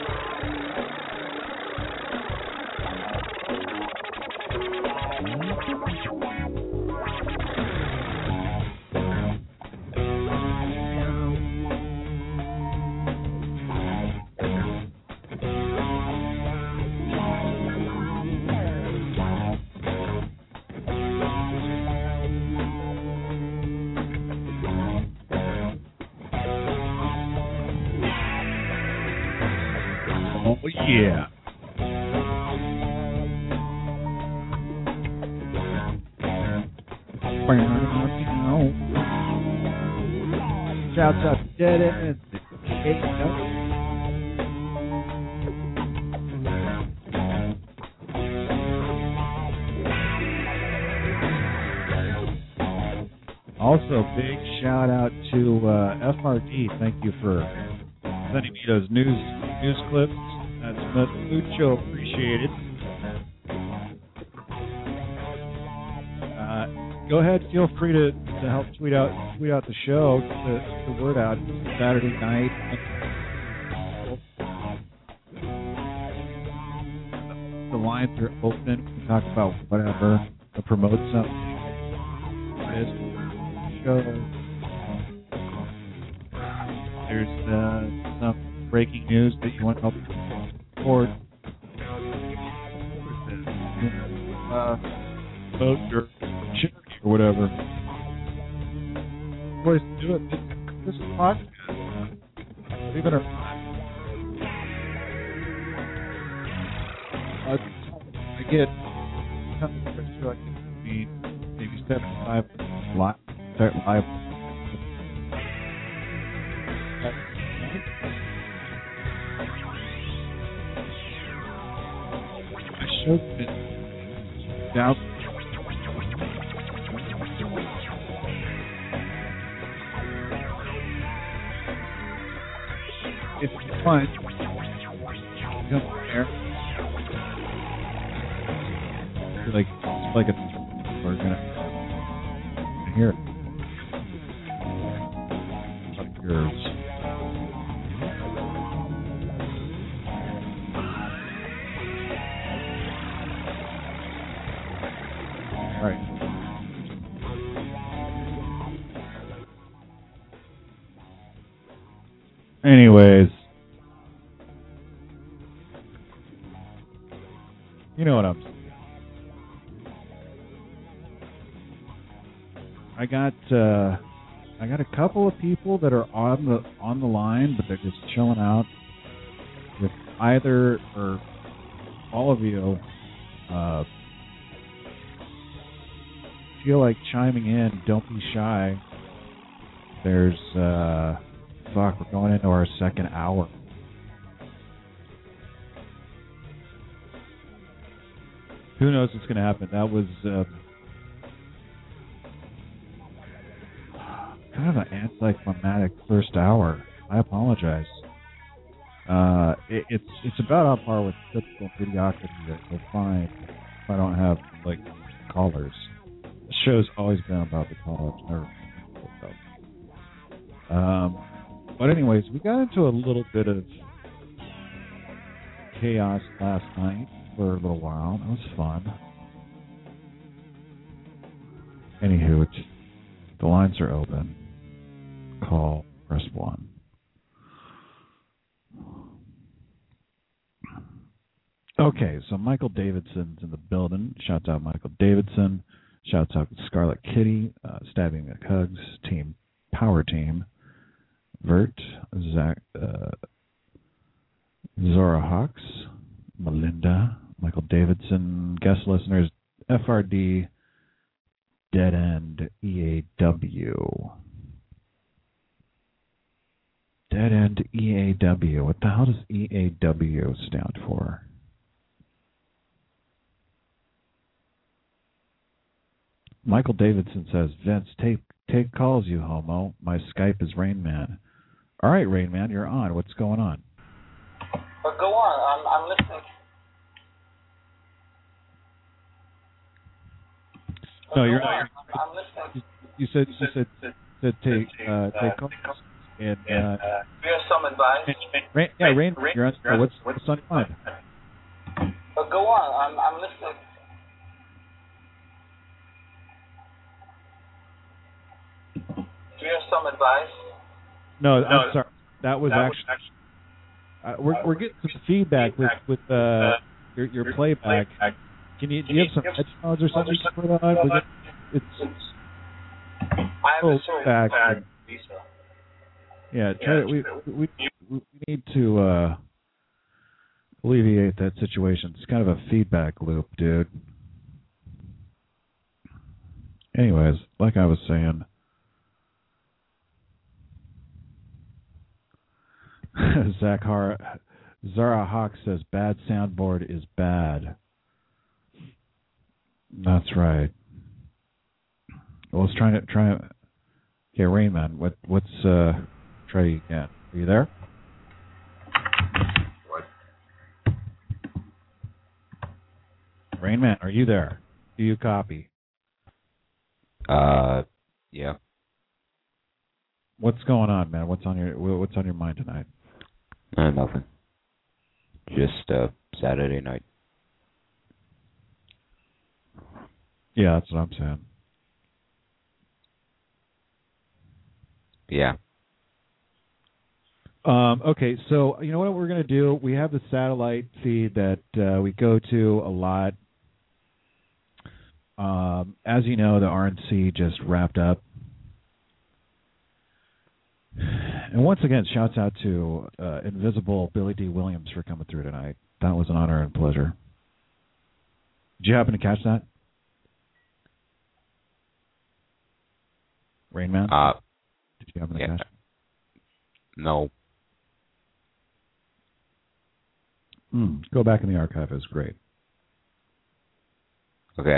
Oh, yeah. Shouts out to Dead End. Also, big shout out to FRD. Thank you for sending me those news clips. That's mucho appreciated. Go ahead, feel free to help tweet out the show, get the word out. Saturday night. The lines are open. We can talk about whatever to promote something. Show. There's some breaking news that you want to help support. Vote your charity or whatever. Boys, do it. This is a podcast. Believe it or not. I get maybe 75 live. Start live. I showed it down. If you want, come there. It's like we're gonna hear it. Yours. All right. Anyways, you know what I'm saying. I got a couple of people that are on the line, but they're just chilling out. If either or all of you feel like chiming in, don't be shy. There's we're going into our second hour. Who knows what's going to happen? That was kind of an anticlimactic first hour. I apologize. It's about on par with typical mediocrity that you'll find if I don't have callers. The show's always been about the callers, never. But anyways, we got into a little bit of chaos last night for a little while. That was fun. Anywho, the lines are open. Call, press 1. Okay, so Michael Davidson's in the building. Shouts out Michael Davidson. Shouts out Scarlet Kitty, Stabbing McHugs, Team Power Team, Vert, Zach, Zora Hawks, Melinda, Michael Davidson, guest listeners, FRD, Dead End, EAW. Dead End, EAW. What the hell does EAW stand for? Michael Davidson says, Vince, take calls, you homo. My Skype is Rain Man. All right, Rain Man, you're on. What's going on? Well, go on. I'm listening. No, you're not. I'm listening. You said take calls. And do you have some advice? Rain, you're on. What's on your mind? Well, go on. I'm listening. Do you have some advice? No, I'm sorry. That was actually. We're getting some feedback with your playback. Do you have some headphones or something to put on? It's back. Yeah, we need to alleviate that situation. It's kind of a feedback loop, dude. Anyways, like I was saying. Zara Hawk says bad soundboard is bad. That's right. Well, let's try. Okay, Rain Man, what's try again? Are you there? What? Rain Man, are you there? Do you copy? Yeah. What's going on, man? What's on your mind tonight? Nothing. Just Saturday night. Yeah, that's what I'm saying. Yeah. Okay, so you know what we're going to do? We have the satellite feed that we go to a lot. As you know, the RNC just wrapped up. And once again, shouts out to Invisible Billy D. Williams for coming through tonight. That was an honor and pleasure. Did you happen to catch that? Rain Man? Did you happen to catch it? No. Go back in the archive. It was great. Okay.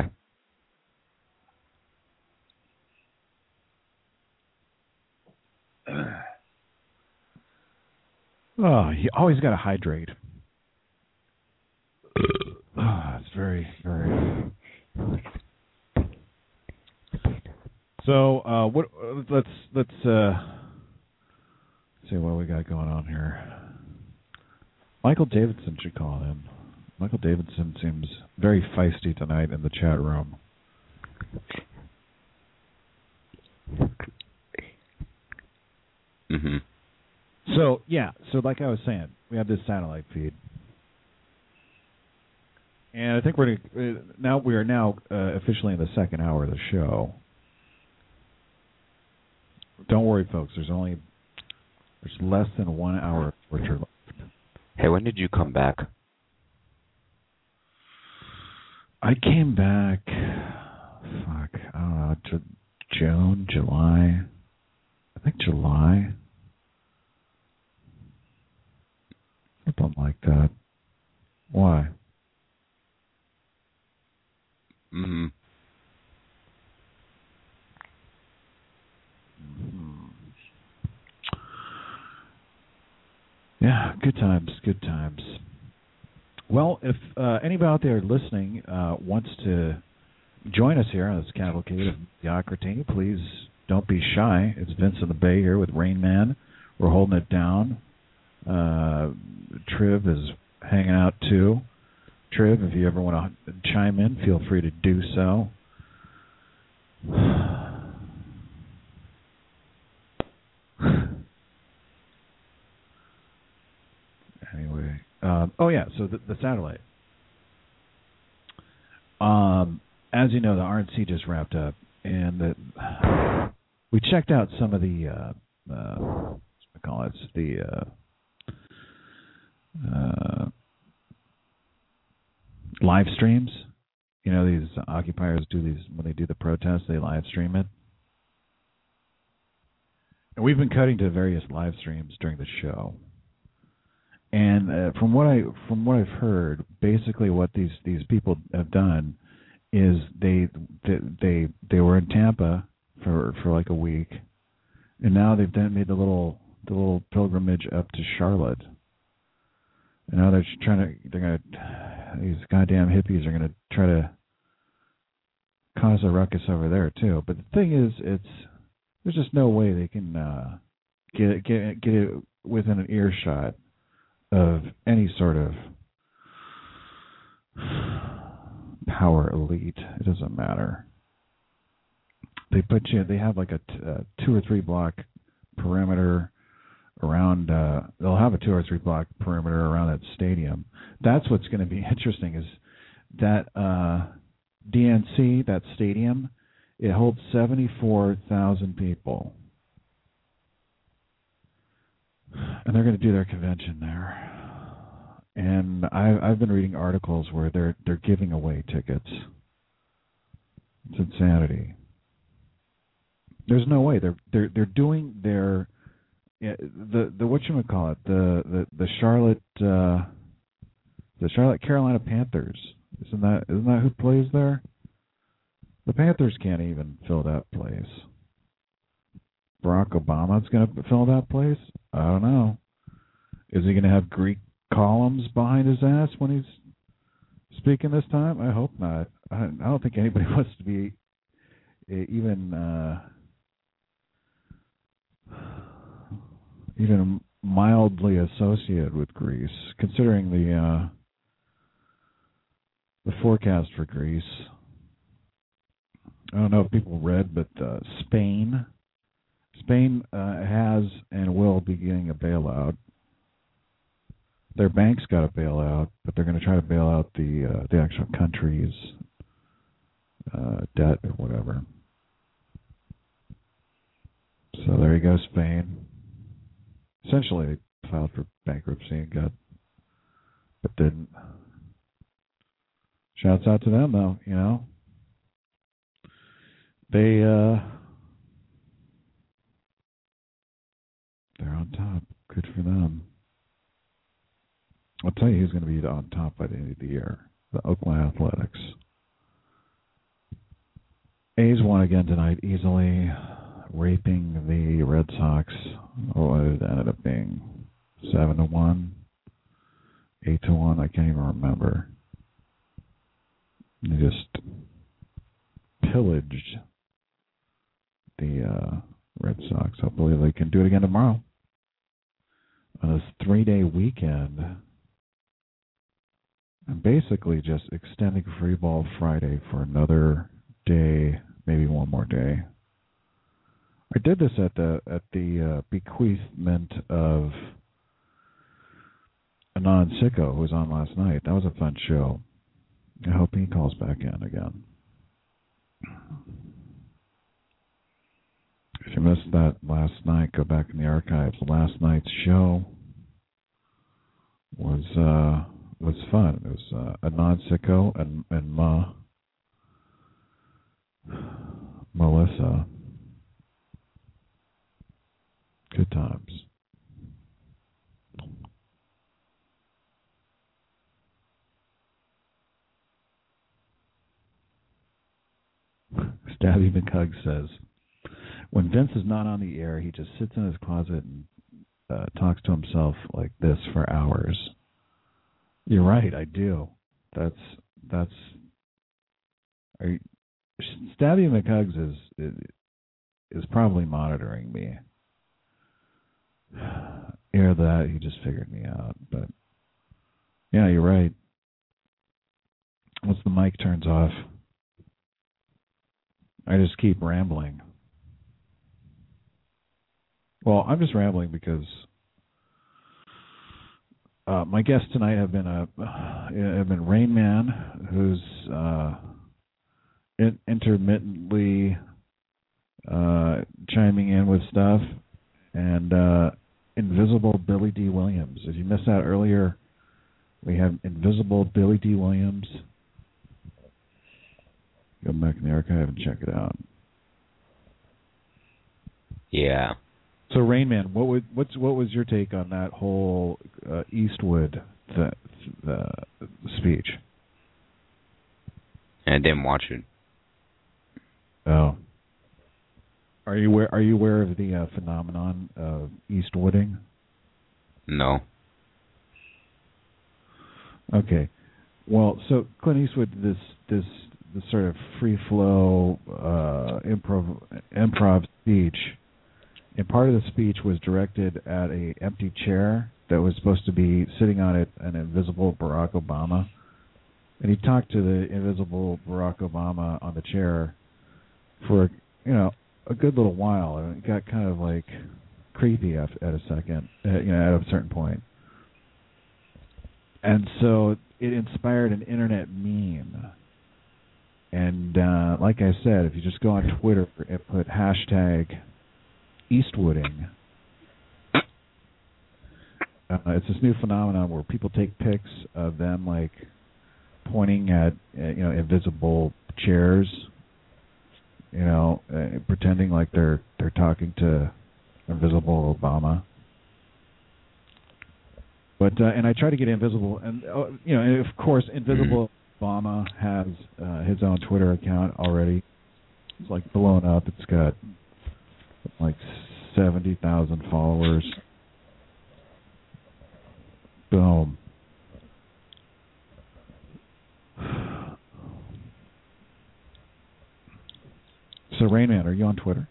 Oh, you always got to hydrate. It's very, very. So, let's see what we got going on here. Michael Davidson should call in. Michael Davidson seems very feisty tonight in the chat room. Mm-hmm. So like I was saying, we have this satellite feed, and I think we are now officially in the second hour of the show. Don't worry, folks. There's less than 1 hour of torture left. Hey, when did you come back? I came back. I don't know. June, July. I think July. Something like that. Why? Mm-hmm. Yeah, good times, good times. Well, if anybody out there listening wants to join us here on this cavalcade of mediocrity, please don't be shy. It's Vince in the Bay here with Rain Man. We're holding it down. Triv is hanging out too. Triv, if you ever want to chime in, feel free to do so. Anyway, so the satellite. As you know, the RNC just wrapped up, and we checked out some of the live streams. You know, these occupiers do these when they do the protests, they live stream it. And we've been cutting to various live streams during the show. And from what I've heard, basically what these people have done is they were in Tampa for like a week, and now they've made the little pilgrimage up to Charlotte. And now these goddamn hippies are gonna try to cause a ruckus over there too. But the thing is, there's just no way they can get it within an earshot of any sort of power elite. It doesn't matter. They have like a 2 or 3 block perimeter around. They'll have a 2 or 3 block perimeter around that stadium. That's what's going to be interesting is that DNC, that stadium, it holds 74,000 people. And they're going to do their convention there. And I've been reading articles where they're giving away tickets. It's insanity. There's no way they're doing their the whatchamacallit, the Charlotte Carolina Panthers. Isn't that who plays there? The Panthers can't even fill that place. Barack Obama's going to fill that place? I don't know. Is he going to have Greek columns behind his ass when he's speaking this time? I hope not. I don't think anybody wants to be even mildly associated with Greece, considering the forecast for Greece. I don't know if people read, but Spain has and will be getting a bailout. Their banks got a bailout, but they're going to try to bail out the actual country's debt or whatever. So there you go, Spain. Essentially, they filed for bankruptcy and but didn't. Shouts out to them, though. You know, they're on top. Good for them. I'll tell you who's going to be on top by the end of the year. The Oakland Athletics. A's won again tonight easily, raping the Red Sox. It ended up being 7-1, 8-1. I can't even remember. They just pillaged the Red Sox. Hopefully they can do it again tomorrow. On this 3-day weekend. I'm basically just extending Free Ball Friday for another day, maybe one more day. I did this at the bequeathment of Anon Sicko, who was on last night. That was a fun show. I hope he calls back in again. If you missed that last night, go back in the archives. Last night's show was fun. It was Anon Sicko and Melissa. Good times. Stabby McHugg says, when Vince is not on the air, he just sits in his closet and talks to himself like this for hours. You're right, I do. Stabby McHuggs is probably monitoring me. Either that, he just figured me out. But yeah, you're right. Once the mic turns off, I just keep rambling. Well, I'm just rambling because My guests tonight have been Rain Man, who's intermittently chiming in with stuff, and Invisible Billy D. Williams. If you missed that earlier, we have Invisible Billy D. Williams. Go back in the archive and check it out. Yeah. So, Rain Man, what was your take on that whole Eastwood the speech? I didn't watch it. Oh. Are you aware of the phenomenon of Eastwooding? No. Okay. Well, so Clint Eastwood, this sort of free flow improv speech. And part of the speech was directed at a empty chair that was supposed to be sitting on it an invisible Barack Obama. And he talked to the invisible Barack Obama on the chair for, a good little while. And it got kind of like creepy at a second, at a certain point. And so it inspired an internet meme. And like I said, if you just go on Twitter and put hashtag Eastwooding, it's this new phenomenon where people take pics of them like pointing at invisible chairs, pretending like they're talking to invisible Obama. But and I try to get invisible, and and of course, invisible Obama has his own Twitter account already. It's like blown up. It's got like 70,000 followers. Boom. So, Rain Man, are you on Twitter?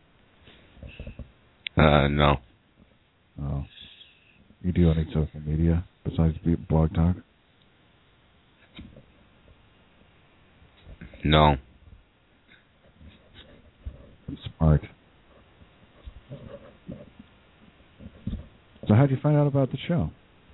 No. Oh. You do any social media besides Blog Talk? No. Smart. So how'd you find out about the show?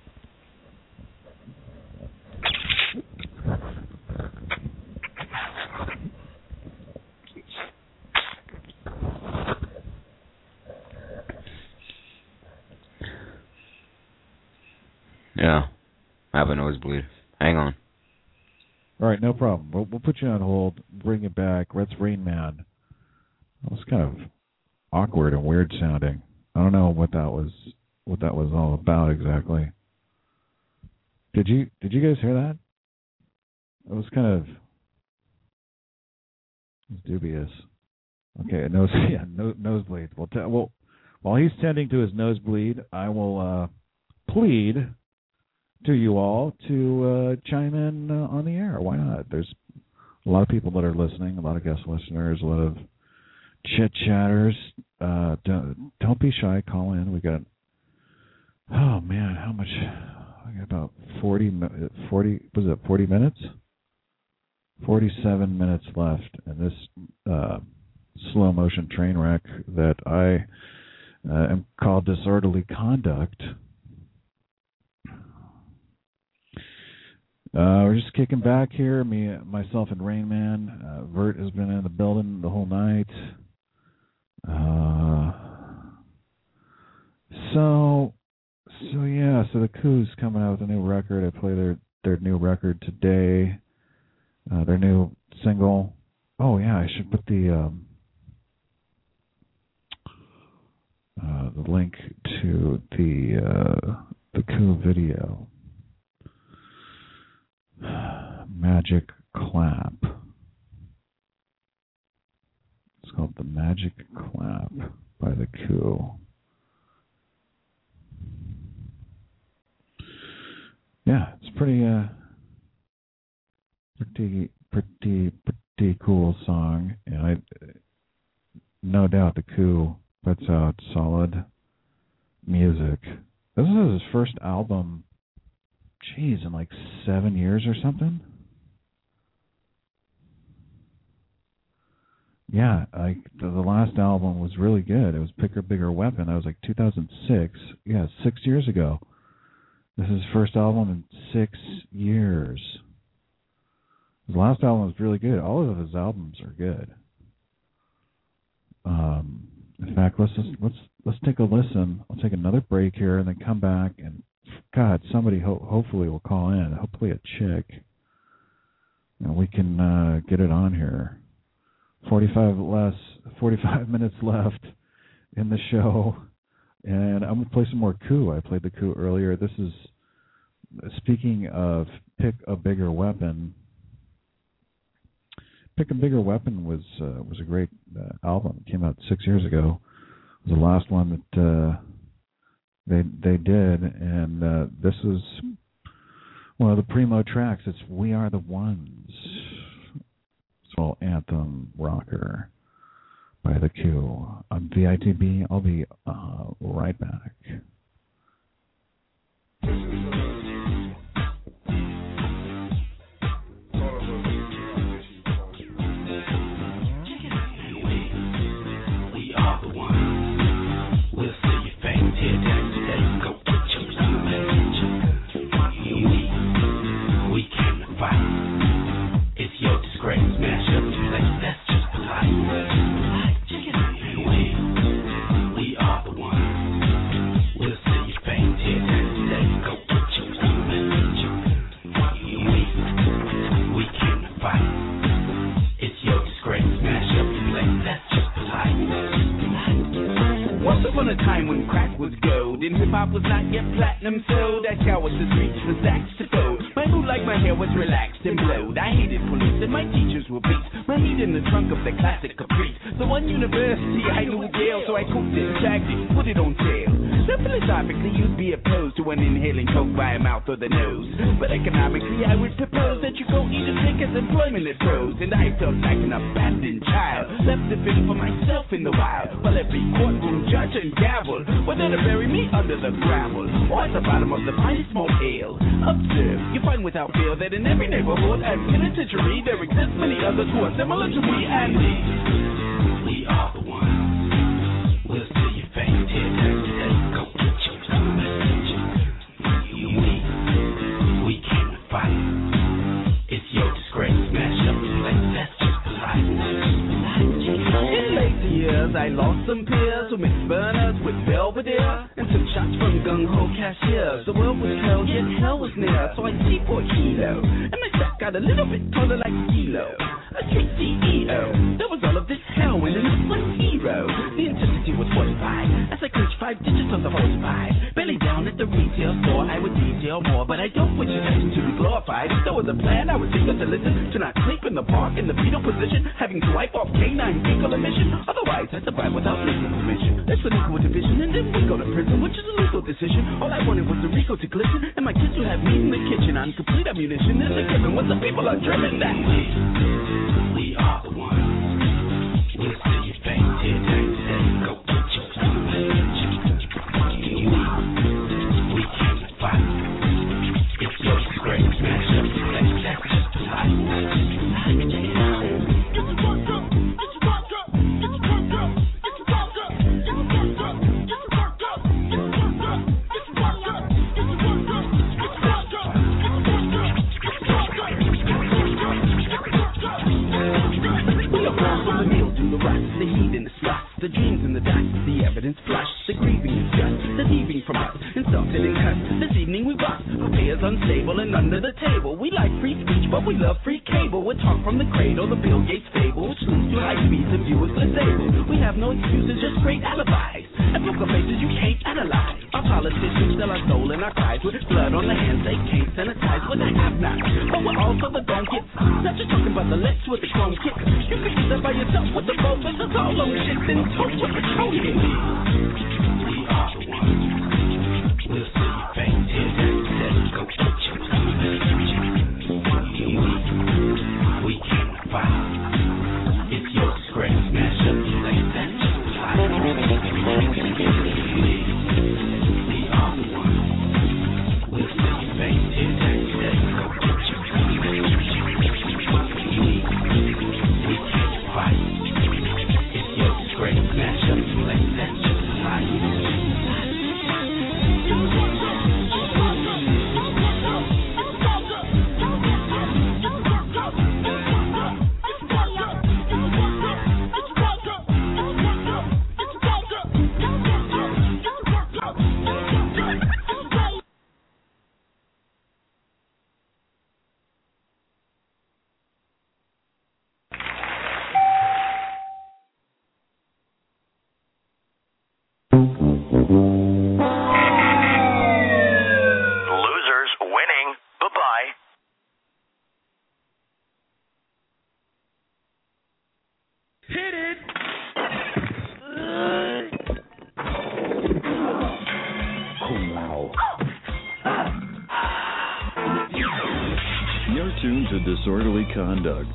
Yeah. I have a nosebleed. Hang on. All right, no problem. We'll put you on hold, bring it back. That's Rain Man. That was kind of awkward and weird sounding. I don't know what that was all about exactly. Did you guys hear that? It was kind of dubious. Okay, nosebleed. Well, while he's tending to his nosebleed, I will plead to you all to chime in on the air. Why not? There's a lot of people that are listening, a lot of guest listeners, a lot of chit-chatters. Don't be shy. Call in. We got, oh, man, how much? I got about 40 minutes? 47 minutes left in this slow-motion train wreck that I am called Disorderly Conduct. We're just kicking back here, myself and Rain Man. Vert has been in the building the whole night. So the Coos coming out with a new record. I play their new record today. Their new single. Oh yeah, I should put the link to the Coo video. Magic Clap. It's called The Magic Clap by the Coo. Yeah, it's pretty cool song, and no doubt the Coo puts out solid music. This is his first album, in like 7 years or something. Yeah, the last album was really good. It was Bigger, Bigger Weapon. That was like 2006. Yeah, 6 years ago. This is his first album in 6 years. His last album was really good. All of his albums are good. In fact, let's take a listen. I'll take another break here and then come back. And God, somebody hopefully will call in. Hopefully a chick. And we can get it on here. 45 minutes left in the show, and I'm gonna play some more Coup. I played the Coup earlier. This is, speaking of Pick a Bigger Weapon. Pick a Bigger Weapon was a great album. It came out 6 years ago. It was the last one that they did, and this is one of the primo tracks. It's "We Are the Ones." It's a little anthem rocker by the Coup. I'm VITB. I'll be right back. A time when crack was gold and hip-hop was not yet platinum sold. I scoured the streets for sacks to fold. My mood like my hair was relaxed and blowed. I hated police and my teachers were beats. My heat in the trunk of the classic Caprice. The one university I knew Yale, so I cooked it, tagged it, put it on sale. So philosophically you'd be opposed to an inhaling coke by a mouth or the nose. But economically I would propose that you go eat a stick as employment it froze. And I felt like an abandoned child, left to fend for myself in the wild, while every courtroom judge and gavel whether to bury me under the gravel or at the bottom of the finest small ale. Observe, you find without fail that in every neighborhood and penitentiary there exist many others who are similar to me and me. We are the ones. We'll see your face here today. Go get your message. We came to fight. It's your disgrace. Smash up the place. That's just polite. In later years, I lost some peers who mixed burners with Belvedere and took shots from gung-ho cashiers. The world was hell, yet hell was near, so I see for a kilo. And my sack got a little bit taller like kilo. A street CEO. There was all of this heroin and this one hero. The intensity was fortified as I clinched 5 digits on the horse pie. Belly down at the retail store, I would detail more, but I don't wish attention to be glorified. If there was a plan, I would take us to listen, to not sleep in the park in the fetal position, having to wipe off canine fecal emission. Otherwise, I survive without legal permission. That's an equal division, and then we go to prison, which is a legal decision. All I wanted was the Rico to glisten, and my kids would have meat in the kitchen on complete ammunition. It's a given what the people are driven that way. We are the ones. We'll see your face here today. Go get your message. We came to fight. It's your disgrace. Smash up the place. That's just polite. The heat and the slush, the dreams and the dust, the evidence flush, the grieving is just, the thieving from us, insulted and cussed. This evening we bust, affairs unstable and under the table. We like free speech, but we love free cable. We talk from the cradle, the Bill Gates fable, which leads to high speeds and viewers disabled. We have no excuses, just great alibis, and poker faces you can't analyze. Our politicians sell our soul and our pride with blood on the hands they can't sanitize with the have-nots. But we're also the don't-gets, not just talking about the let's with the chrome kicks. You figure that by yourself with the both of the all on shit, then toast with petroleum. We are the ones. We'll see your face here today. Go get your message. We came to fight. It's your disgrace. Smash up the place. That's just polite. We are the ones. We'll see your face here today. Go get your message. We came to fight. It's your disgrace. Smash up the place. That's just polite. Disorderly Conduct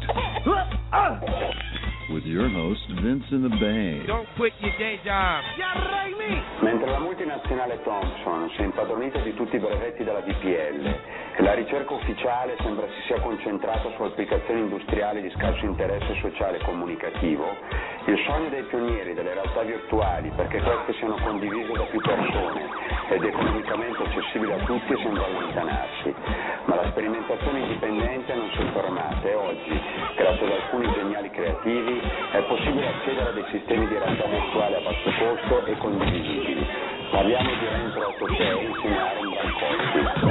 with your host, Vince in the Bay. Don't quit your day job. Mentre la multinazionale Thomson si è impadronita di tutti i brevetti della DPL e la ricerca ufficiale sembra si sia concentrata su applicazioni industriali di scarso interesse sociale e comunicativo, il sogno dei pionieri delle realtà virtuali perché queste siano condivise da più persone ed economicamente accessibili a tutti sembra allontanarsi. Ma la sperimentazione indipendente non si è fermata e oggi, grazie ad alcuni geniali creativi, è possibile accedere a dei sistemi di realtà virtuale a basso costo e condivisibili. Parliamo di Rentro 86 insieme a Aaron Brancotti.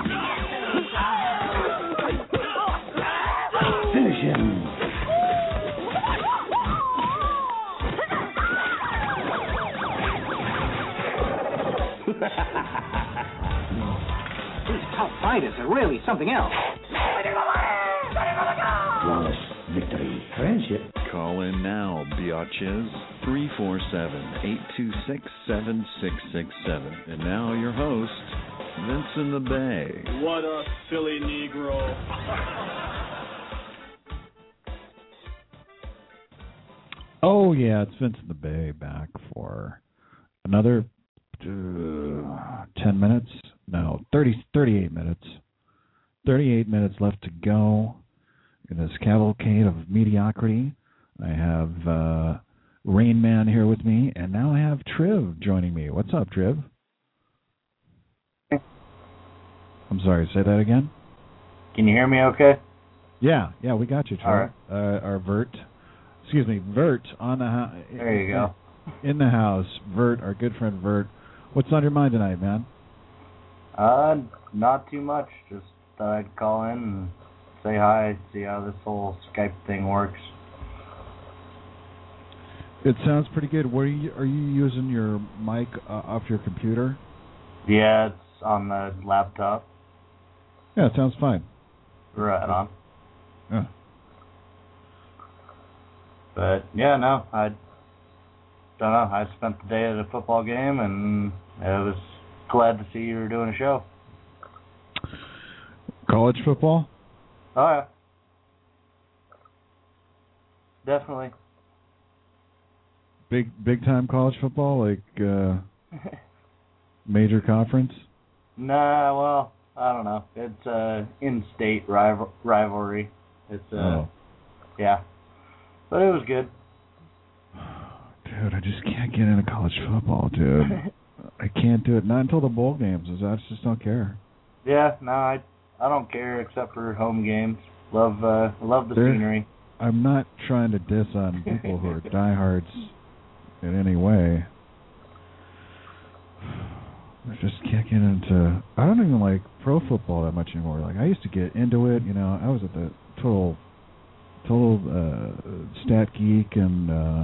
Finish him. These tough fighters are really something else. Flawless victory. Friendship. Call in now, biatches. 347-826-7667. And now your host, Vince in the Bay. What a Philly Negro. Oh, yeah, it's Vince in the Bay back for another 10 minutes. No, 38 minutes. 38 minutes left to go in this cavalcade of mediocrity. I have Rain Man here with me, and now I have Triv joining me. What's up, Triv? I'm sorry, say that again? Can you hear me okay? Yeah, we got you, Triv. All right. Our Vert on the house. There you go. In the house, Vert, our good friend Vert. What's on your mind tonight, man? Not too much. Just thought I'd call in and say hi, see how this whole Skype thing works. It sounds pretty good. Are you using your mic off your computer? Yeah, it's on the laptop. Yeah, it sounds fine. Right on. Yeah. But, yeah, no, I don't know. I spent the day at a football game, and I was glad to see you were doing a show. College football? Oh, yeah. Definitely. Big time college football, like major conference? Nah, well, I don't know. It's in-state rivalry. It's yeah, but it was good. Dude, I just can't get into college football, dude. I can't do it. Not until the bowl games. I just don't care. Yeah, no, I don't care except for home games. Love the scenery. I'm not trying to diss on people who are diehards in any way. I just can't get into... I don't even like pro football that much anymore. Like, I used to get into it, you know. I was at the total stat geek and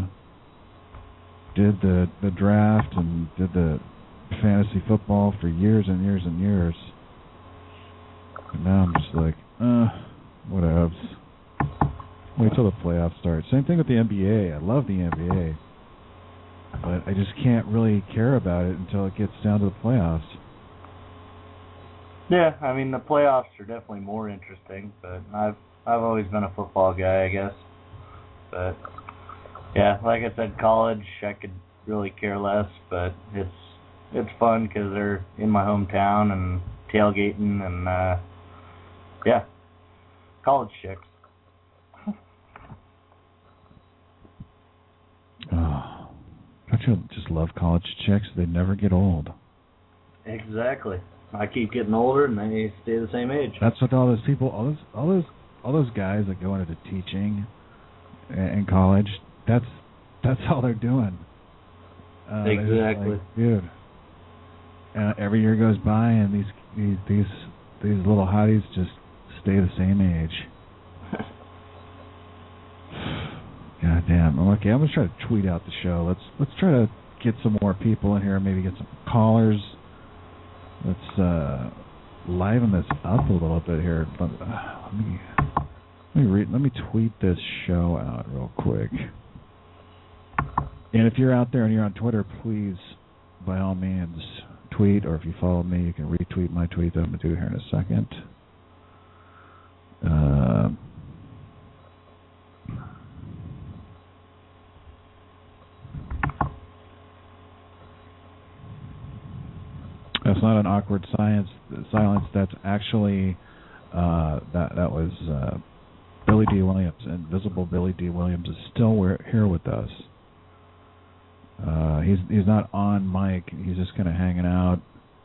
did the draft and did the fantasy football for years and years and years. And now I'm just like, whatevs. Wait till the playoffs start. Same thing with the NBA. I love the NBA. But I just can't really care about it until it gets down to the playoffs. Yeah, I mean, the playoffs are definitely more interesting, but I've always been a football guy, I guess. But, yeah, like I said, college, I could really care less, but it's fun because they're in my hometown and tailgating and, yeah, college chicks. Oh, don't you just love college chicks? They never get old. Exactly. I keep getting older and they stay the same age. That's what all those people, all those guys that go into teaching in college. That's all they're doing. Exactly. Like, dude. Every year goes by and these little hotties just stay the same age. God damn. Okay, I'm gonna try to tweet out the show. Let's try to get some more people in here, maybe get some callers. Let's liven this up a little bit here. Let me tweet this show out real quick. And if you're out there and you're on Twitter, please, by all means, tweet. Or if you follow me, you can retweet my tweet that I'm gonna do here in a second. That's not an awkward silence. That's actually that was Billy D. Williams. Invisible Billy D. Williams is still here with us. He's not on mic. He's just kind of hanging out.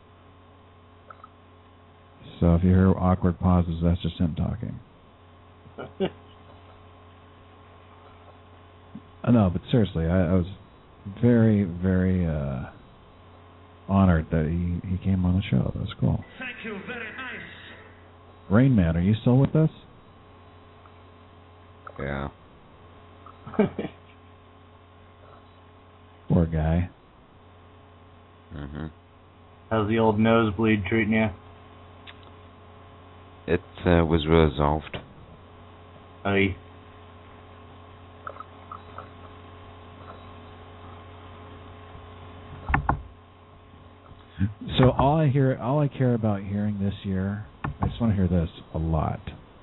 So if you hear awkward pauses, that's just him talking. No, but seriously, I was very, very honored that he came on the show. That was cool. Thank you, very nice. Rain Man, are you still with us? Yeah. Poor guy. Mhm. How's the old nosebleed treating you? It was resolved. Aye. So all I care about hearing this year, I just want to hear this a lot.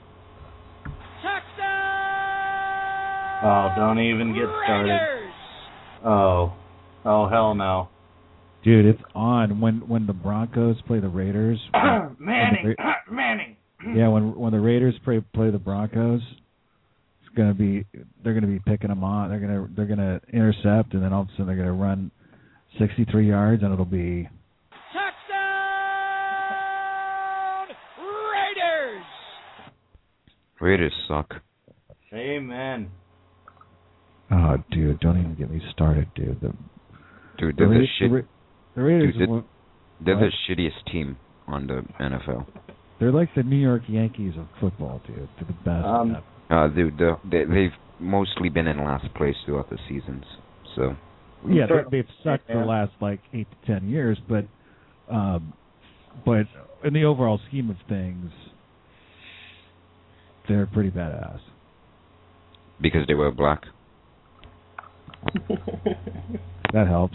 Oh, don't even get started. Oh hell no. Dude, it's on when the Broncos play the Raiders. Manning. Yeah, when the Raiders play the Broncos, they're gonna be picking them on. They're gonna intercept, and then all of a sudden they're gonna run 63 yards, and it'll be touchdown Raiders. Raiders suck. Amen. Oh, dude, don't even get me started, dude. Dude, they're the Raiders. They're the shittiest team on the NFL. They're like the New York Yankees of football, dude. They're the best. They've mostly been in last place throughout the seasons. So. Yeah, they've sucked the last 8 to 10 years, but in the overall scheme of things, they're pretty badass. Because they were black. That helps.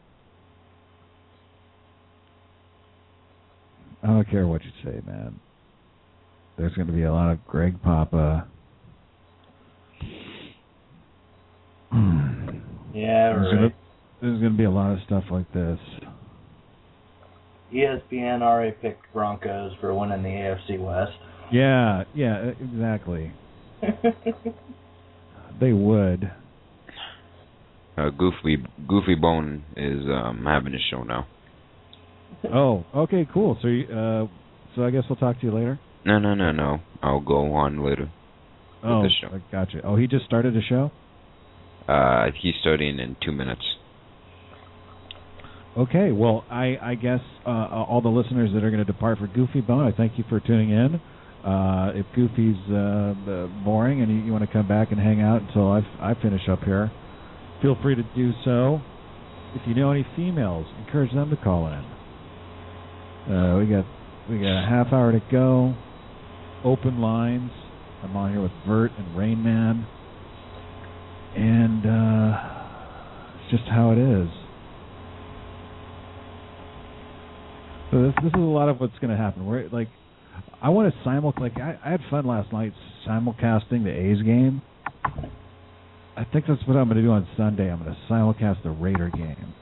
I don't care what you say, man. There's going to be a lot of Greg Papa. Yeah, right. There's going to be a lot of stuff like this. ESPN already picked Broncos for winning the AFC West. Yeah, exactly. They would. Goofy Bone is having a show now. Oh, okay, cool. So I guess we'll talk to you later? No. I'll go on later with the show. I gotcha. Oh, he just started a show? He's starting in 2 minutes. Okay, well, I guess all the listeners that are going to depart for Goofy Bone, I thank you for tuning in. If Goofy's boring and you want to come back and hang out until I finish up here, feel free to do so. If you know any females, encourage them to call in. We got a half hour to go. Open lines. I'm on here with Vert and Rain Man, and it's just how it is. So this is a lot of what's going to happen. I want to I had fun last night simulcasting the A's game. I think that's what I'm going to do on Sunday. I'm going to simulcast the Raider game.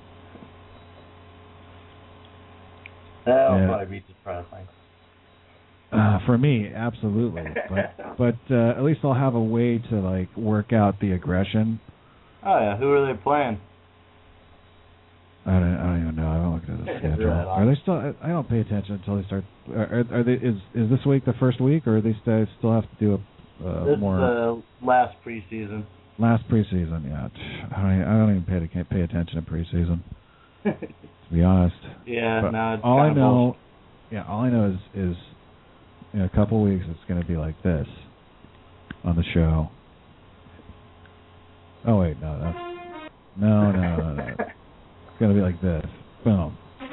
That'll probably be depressing. For me, absolutely. But at least I'll have a way to work out the aggression. Oh yeah, who are they playing? I don't even know. I haven't looked at the schedule. Are they still? I don't pay attention until they start. Are they? Is this week the first week, or they still have to do this more? This is the last preseason. Last preseason, yeah. I don't even pay attention to preseason. To be honest. Yeah, but no. It's all I know, all I know is in a couple weeks it's going to be like this on the show. Oh wait, no, that's no. It's going to be like this. Boom.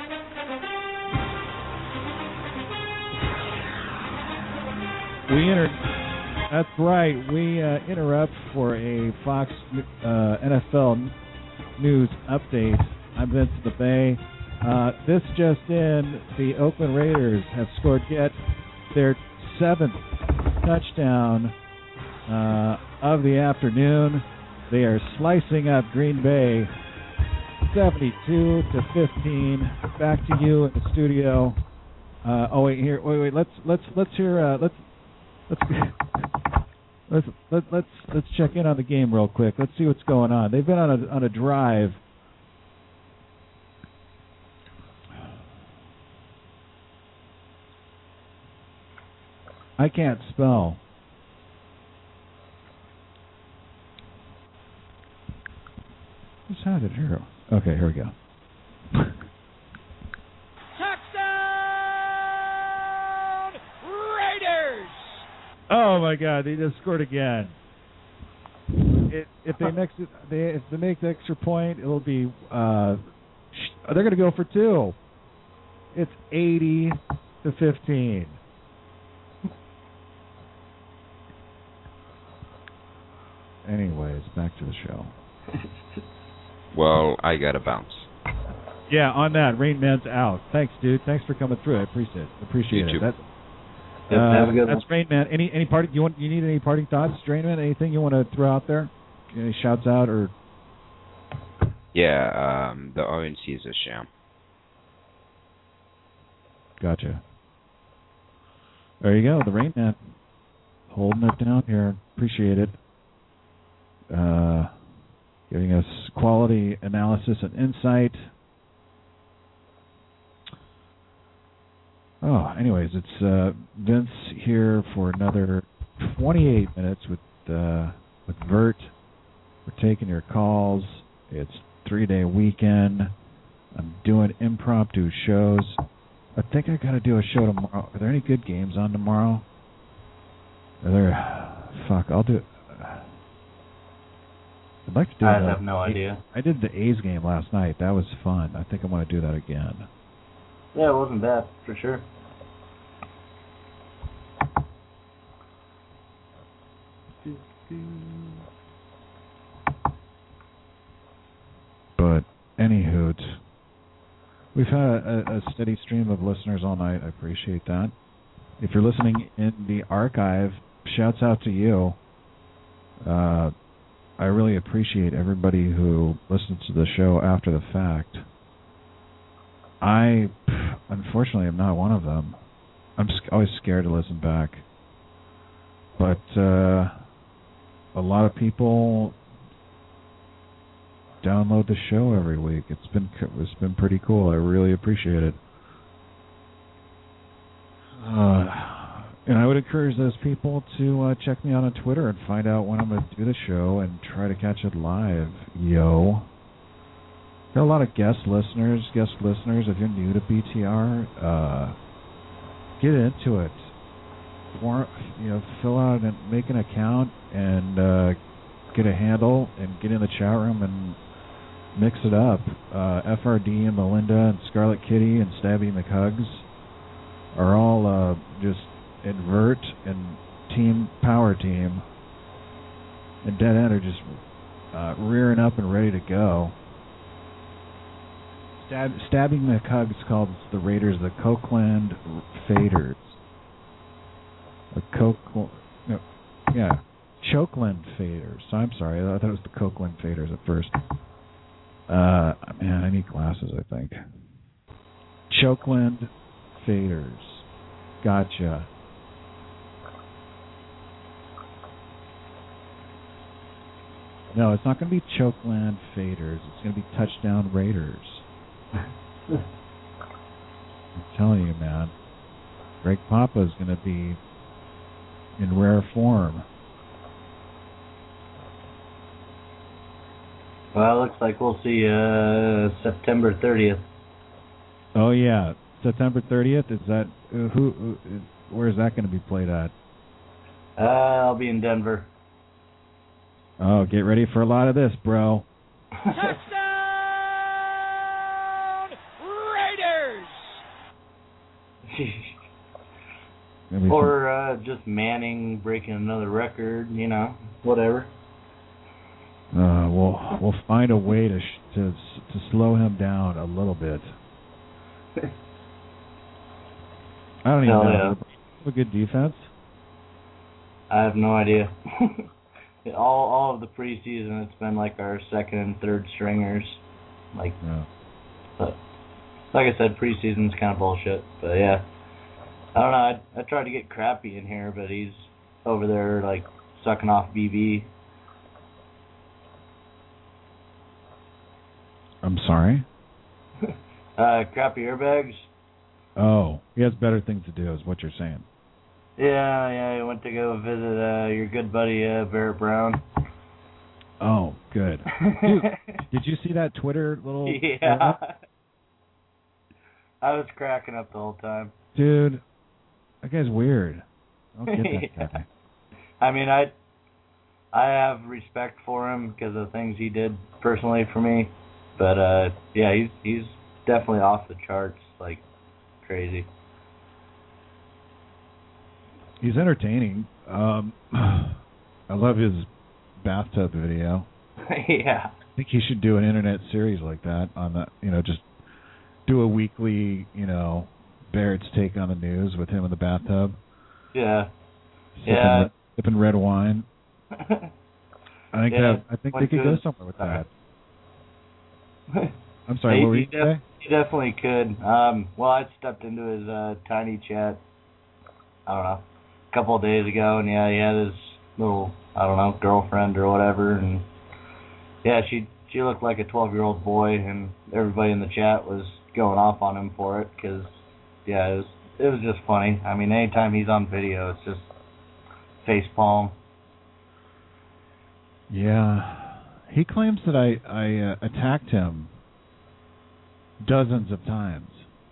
That's right. We interrupt for a Fox NFL News update. I'm Vince the Bay. This just in, the Oakland Raiders have scored yet their 7th touchdown of the afternoon. They are slicing up Green Bay 72-15. Back to you in the studio. Wait. Let's hear. Let's check in on the game real quick. Let's see what's going on. They've been on a drive. I can't spell. Who's had it here? Okay, here we go. Touchdown Raiders! Oh my God, they just scored again. If they make the extra point, it'll be they're going to go for two. It's 80-15. Anyways, back to the show. Well, I gotta bounce. Yeah, on that, Rain Man's out. Thanks, dude. Thanks for coming through. I appreciate You it. too. That's have a good that's Rain Man. Any party? You need any parting thoughts, Rain Man? Anything you want to throw out there? Any shouts out or? Yeah, the ONC is a sham. Gotcha. There you go, the Rain Man, holding it down here. Appreciate it. Giving us quality analysis and insight. Anyways, it's Vince here for another 28 minutes with Vert. We're taking your calls. It's 3-day weekend. I'm doing impromptu shows. I think I got to do a show tomorrow. Are there any good games on tomorrow? I'll do it. I'd like to do I have no idea. I did the A's game last night. That was fun. I think I want to do that again. Yeah, it wasn't bad, for sure. But, anywho, we've had a steady stream of listeners all night. I appreciate that. If you're listening in the archive, shouts out to you. I really appreciate everybody who listens to the show after the fact. I, unfortunately, am not one of them. I'm always scared to listen back. But a lot of people download the show every week. It's been pretty cool. I really appreciate it. And I would encourage those people to check me out on Twitter and find out when I'm going to do the show and try to catch it live. Yo. There are a lot of guest listeners. If you're new to BTR, get into it. Fill out and make an account and get a handle and get in the chat room and mix it up. FRD and Melinda and Scarlet Kitty and Stabby McHugs are all just Invert and Power Team and Dead End are just rearing up and ready to go. Stabbing McHugs calls the Raiders the Cokeland Faders. Chokeland Faders. So I'm sorry, I thought it was the Cokeland Faders at first. Man, I need glasses, I think. Chokeland Faders. Gotcha. No, it's not going to be Chokeland Faders. It's going to be Touchdown Raiders. I'm telling you, man. Greg Papa is going to be in rare form. Well, it looks like we'll see September 30th. Oh, yeah. September 30th? Is that where is that going to be played at? I'll be in Denver. Oh, get ready for a lot of this, bro. Touchdown Raiders! Or just Manning breaking another record, whatever. We'll find a way to slow him down a little bit. I don't even know. Yeah. A good defense? I have no idea. all of the preseason, it's been like our second and third stringers. Like, but like I said, preseason's kind of bullshit. But yeah, I don't know. I tried to get Crappy in here, but he's over there like sucking off BB. I'm sorry? Crappy airbags. Oh, he has better things to do, is what you're saying. Yeah, he went to go visit your good buddy Barrett Brown. Oh, good. Dude, did you see that Twitter little... Yeah. I was cracking up the whole time. Dude, that guy's weird. I don't get that guy. I mean, I have respect for him because of the things he did personally for me. But, yeah, he's definitely off the charts, like, crazy. He's entertaining. I love his bathtub video. Yeah. I think he should do an internet series like that on that, just do a weekly, Barrett's take on the news with him in the bathtub. Yeah. Sipping red wine. I think they could go somewhere with that. I'm sorry, what were you saying? He definitely could. Well, I stepped into his tiny chat, I don't know, a couple of days ago, and yeah, he had his little, I don't know, girlfriend or whatever, and yeah, she looked like a 12-year-old boy, and everybody in the chat was going off on him for it, because, yeah, it was just funny. I mean, anytime he's on video, it's just face palm. Yeah. He claims that I attacked him dozens of times.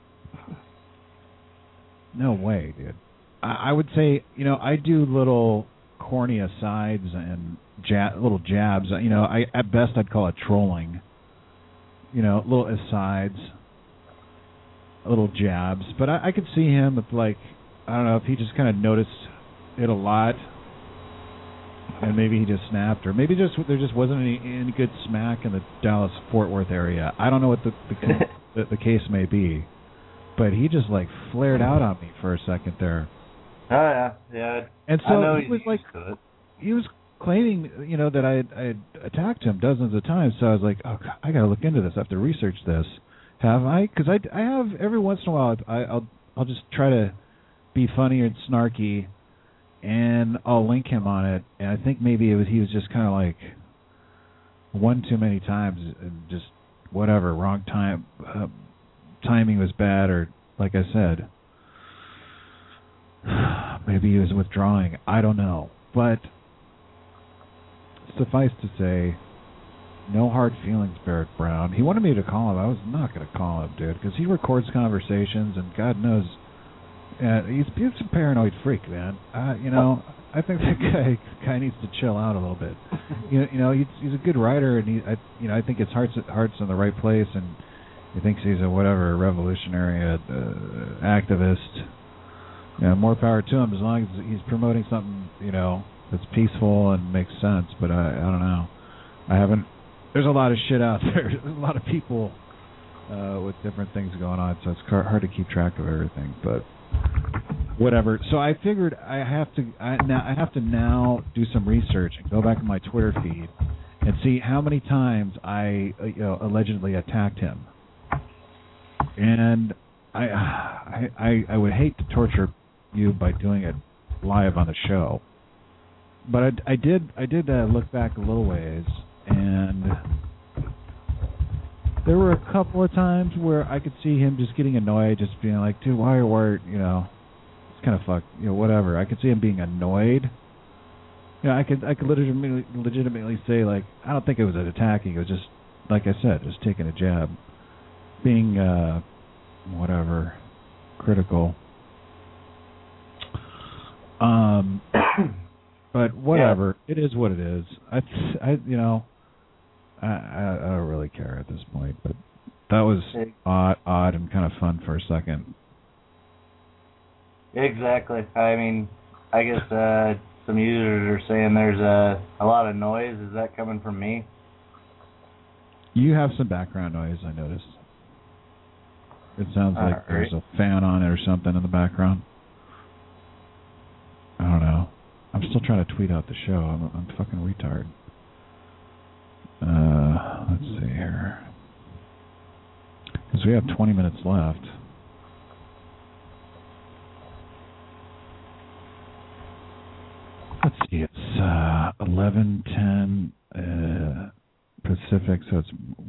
No way, dude. I would say, I do little corny asides and little jabs. At best I'd call it trolling. Little asides, little jabs. But I could see him with, like, I don't know if he just kind of noticed it a lot, and maybe he just snapped, or maybe there just wasn't any good smack in the Dallas-Fort Worth area. I don't know what the case may be, but he just like flared out on me for a second there. Oh yeah. And so he was claiming, that I attacked him dozens of times. So I was like, oh, I got to look into this. I have to research this. Have I? Because I have every once in a while. I'll just try to be funny and snarky, and I'll link him on it. And I think maybe he was just kind of like one too many times, and just whatever, wrong time, timing was bad, or like I said, maybe he was withdrawing. I don't know. But suffice to say, no hard feelings, Barrett Brown. He wanted me to call him. I was not going to call him, dude, because he records conversations, and God knows, he's a paranoid freak, man. I think that guy needs to chill out a little bit. He's a good writer, and I think his heart's in the right place, and he thinks he's a revolutionary activist. More power to him, as long as he's promoting something, that's peaceful and makes sense. But I don't know. There's a lot of shit out there. There's a lot of people with different things going on, so it's hard to keep track of everything. But whatever. So I figured I have to now do some research and go back to my Twitter feed and see how many times I allegedly attacked him. And I would hate to torture you by doing it live on the show, but I did look back a little ways, and there were a couple of times where I could see him just getting annoyed, just being like, dude, why it's kind of fucked, whatever. I could see him being annoyed. I could legitimately say, like, I don't think it was an attacking. It was just, like I said, just taking a jab, being whatever, critical. But whatever, It is what it is. I don't really care at this point, but that was odd and kind of fun for a second. Exactly. I mean, I guess some users are saying there's a lot of noise. Is that coming from me? You have some background noise, I noticed. It sounds like there's a fan on it or something in the background. I don't know. I'm still trying trying to tweet out the show. I'm fucking retard. Let's see here. Because we have 20 minutes left. Let's see, it's 11:10 Pacific, so it's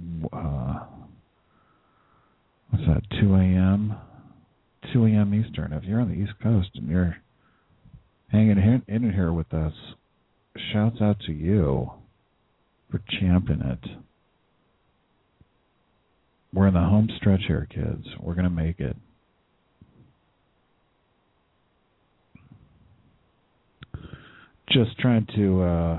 what's that? 2 a.m. 2 a.m. Eastern. If you're on the East Coast and you're hanging in here with us, shouts out to you for champing it. We're in the home stretch here, kids. We're gonna make it. Just trying to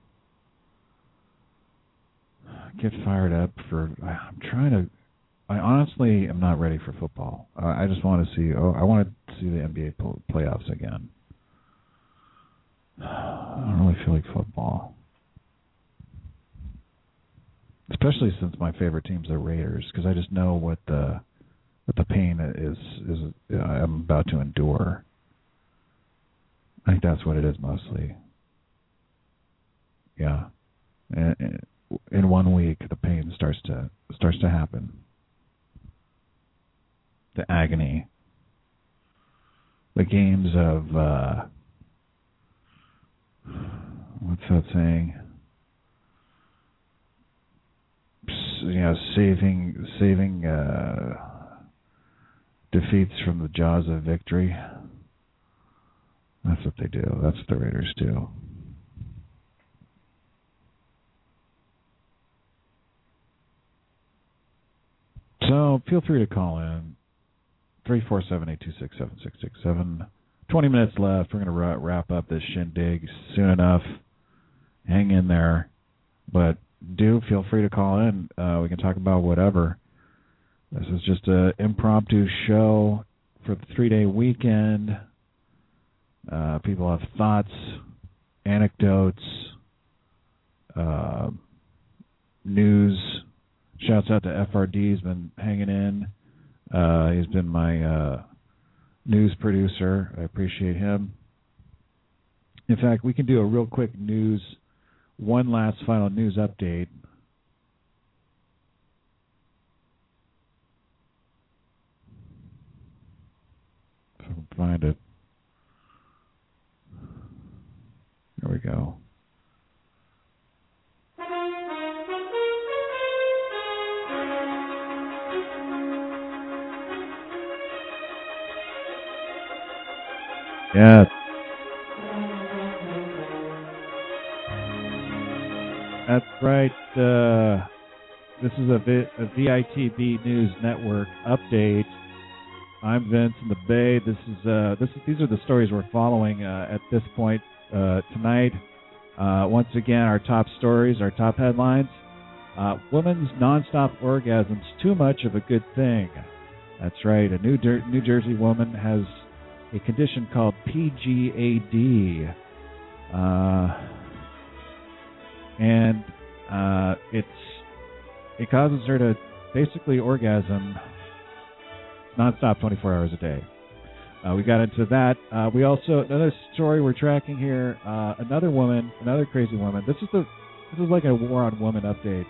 get fired up for. I honestly am not ready for football. I just want to see. I want to see the NBA playoffs again. I don't really feel like football, especially since my favorite team's the Raiders, because I just know what the pain is I'm about to endure. I think that's what it is mostly. Yeah, in 1 week the pain starts to happen. The agony. The games of what's that saying? Saving defeats from the jaws of victory. That's what they do. That's what the Raiders do. So feel free to call in. 347-826-7667. 20 minutes left. We're going to wrap up this shindig soon enough. Hang in there. But do feel free to call in. We can talk about whatever. This is just an impromptu show for the 3-day weekend. People have thoughts, anecdotes, news. Shouts out to FRD. He's been hanging in. He's been my news producer. I appreciate him. In fact, we can do a real quick one last final news update. If I can find it. There we go. Yeah. That's right. This is a VITB News Network update. I'm Vince in the Bay. These are the stories we're following at this point tonight. Once again, our top stories, our top headlines. Women's nonstop orgasms, too much of a good thing. That's right. A New Jersey woman has a condition called PGAD. And it causes her to basically orgasm nonstop 24 hours a day. We got into that. We also, another story we're tracking here, another crazy woman. This is like a War on Women update.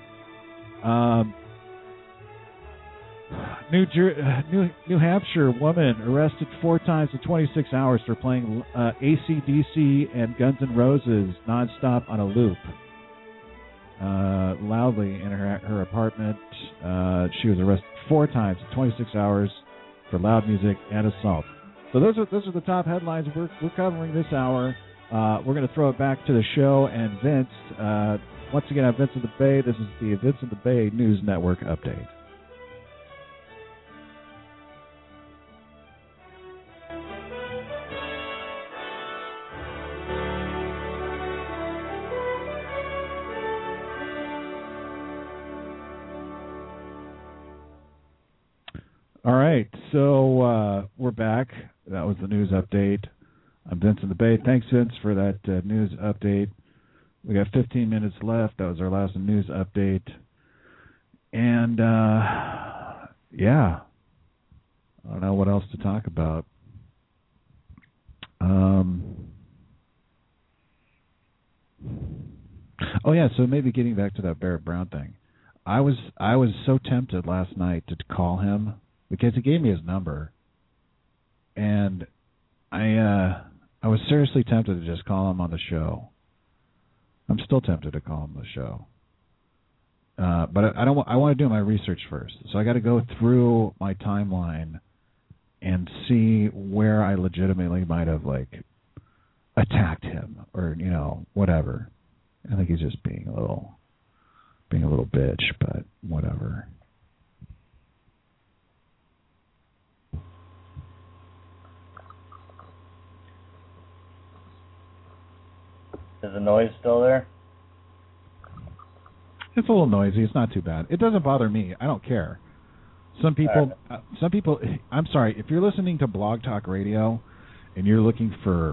New Hampshire woman arrested 4 times in 26 hours for playing AC/DC and Guns N' Roses nonstop on a loop. Loudly in her apartment. She was arrested 4 times in 26 hours for loud music and assault. So those are the top headlines we're covering this hour. We're going to throw it back to the show and Vince. Once again, I'm Vince in the Bay. This is the Vince in the Bay News Network update. All right, so we're back. That was the news update. I'm Vince in the Bay. Thanks, Vince, for that news update. We got 15 minutes left. That was our last news update. And, yeah, I don't know what else to talk about. Oh yeah, so maybe getting back to that Barrett Brown thing. I was so tempted last night to call him because he gave me his number, and I was seriously tempted to just call him on the show. I'm still tempted to call him on the show, but I don't. I want to do my research first, so I got to go through my timeline and see where I legitimately might have attacked him or whatever. I think he's just being a little bitch, but whatever. Is the noise still there? It's a little noisy. It's not too bad. It doesn't bother me. I don't care. Some people. I'm sorry. If you're listening to Blog Talk Radio and you're looking for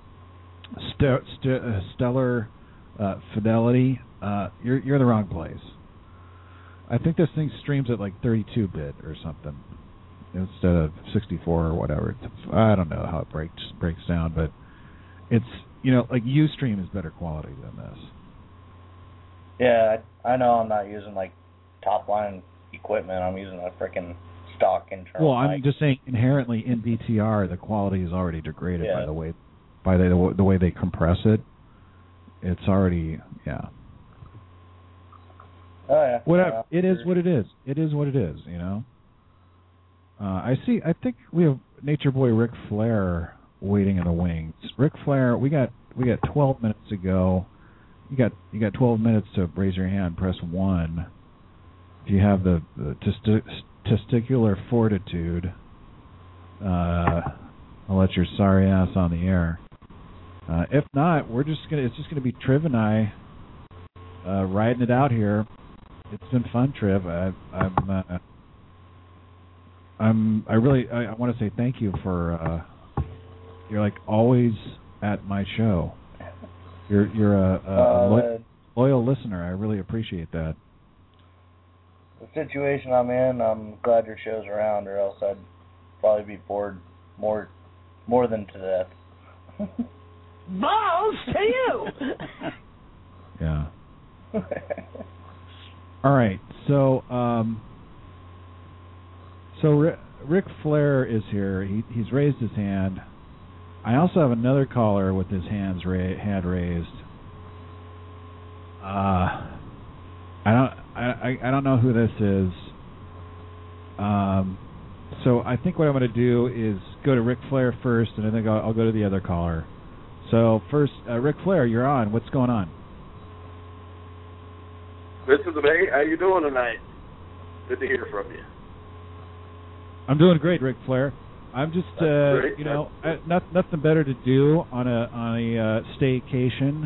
stellar fidelity, you're in the wrong place. I think this thing streams at 32-bit or something instead of 64 or whatever. I don't know how it breaks down, but it's Ustream is better quality than this. Yeah, I know. I'm not using top line equipment. I'm using a freaking stock internal. Well, I'm just saying inherently in BTR the quality is already degraded by the way they compress it. It's already Oh yeah. Whatever. It is what it is. It is what it is. I think we have Nature Boy Ric Flair waiting in the wings. Ric Flair, we got 12 minutes to go. You got 12 minutes to raise your hand. Press 1 if you have the testicular fortitude. I'll let your sorry ass on the air. If not, it's just gonna be Triv and I riding it out here. It's been fun, Triv. I want to say thank you for you're always at my show. You're a loyal listener. I really appreciate that. The situation I'm in, I'm glad your show's around, or else I'd probably be bored more than to death. Balls to you! Yeah. All right. So, Ric Flair is here. He's raised his hand. I also have another caller with his hand raised. I don't know who this is. So I think what I'm going to do is go to Ric Flair first, and I think I'll go to the other caller. So first, Ric Flair, you're on. What's going on? This is Bay. How you doing tonight? Good to hear from you. I'm doing great, Ric Flair. I'm just, nothing better to do on a staycation,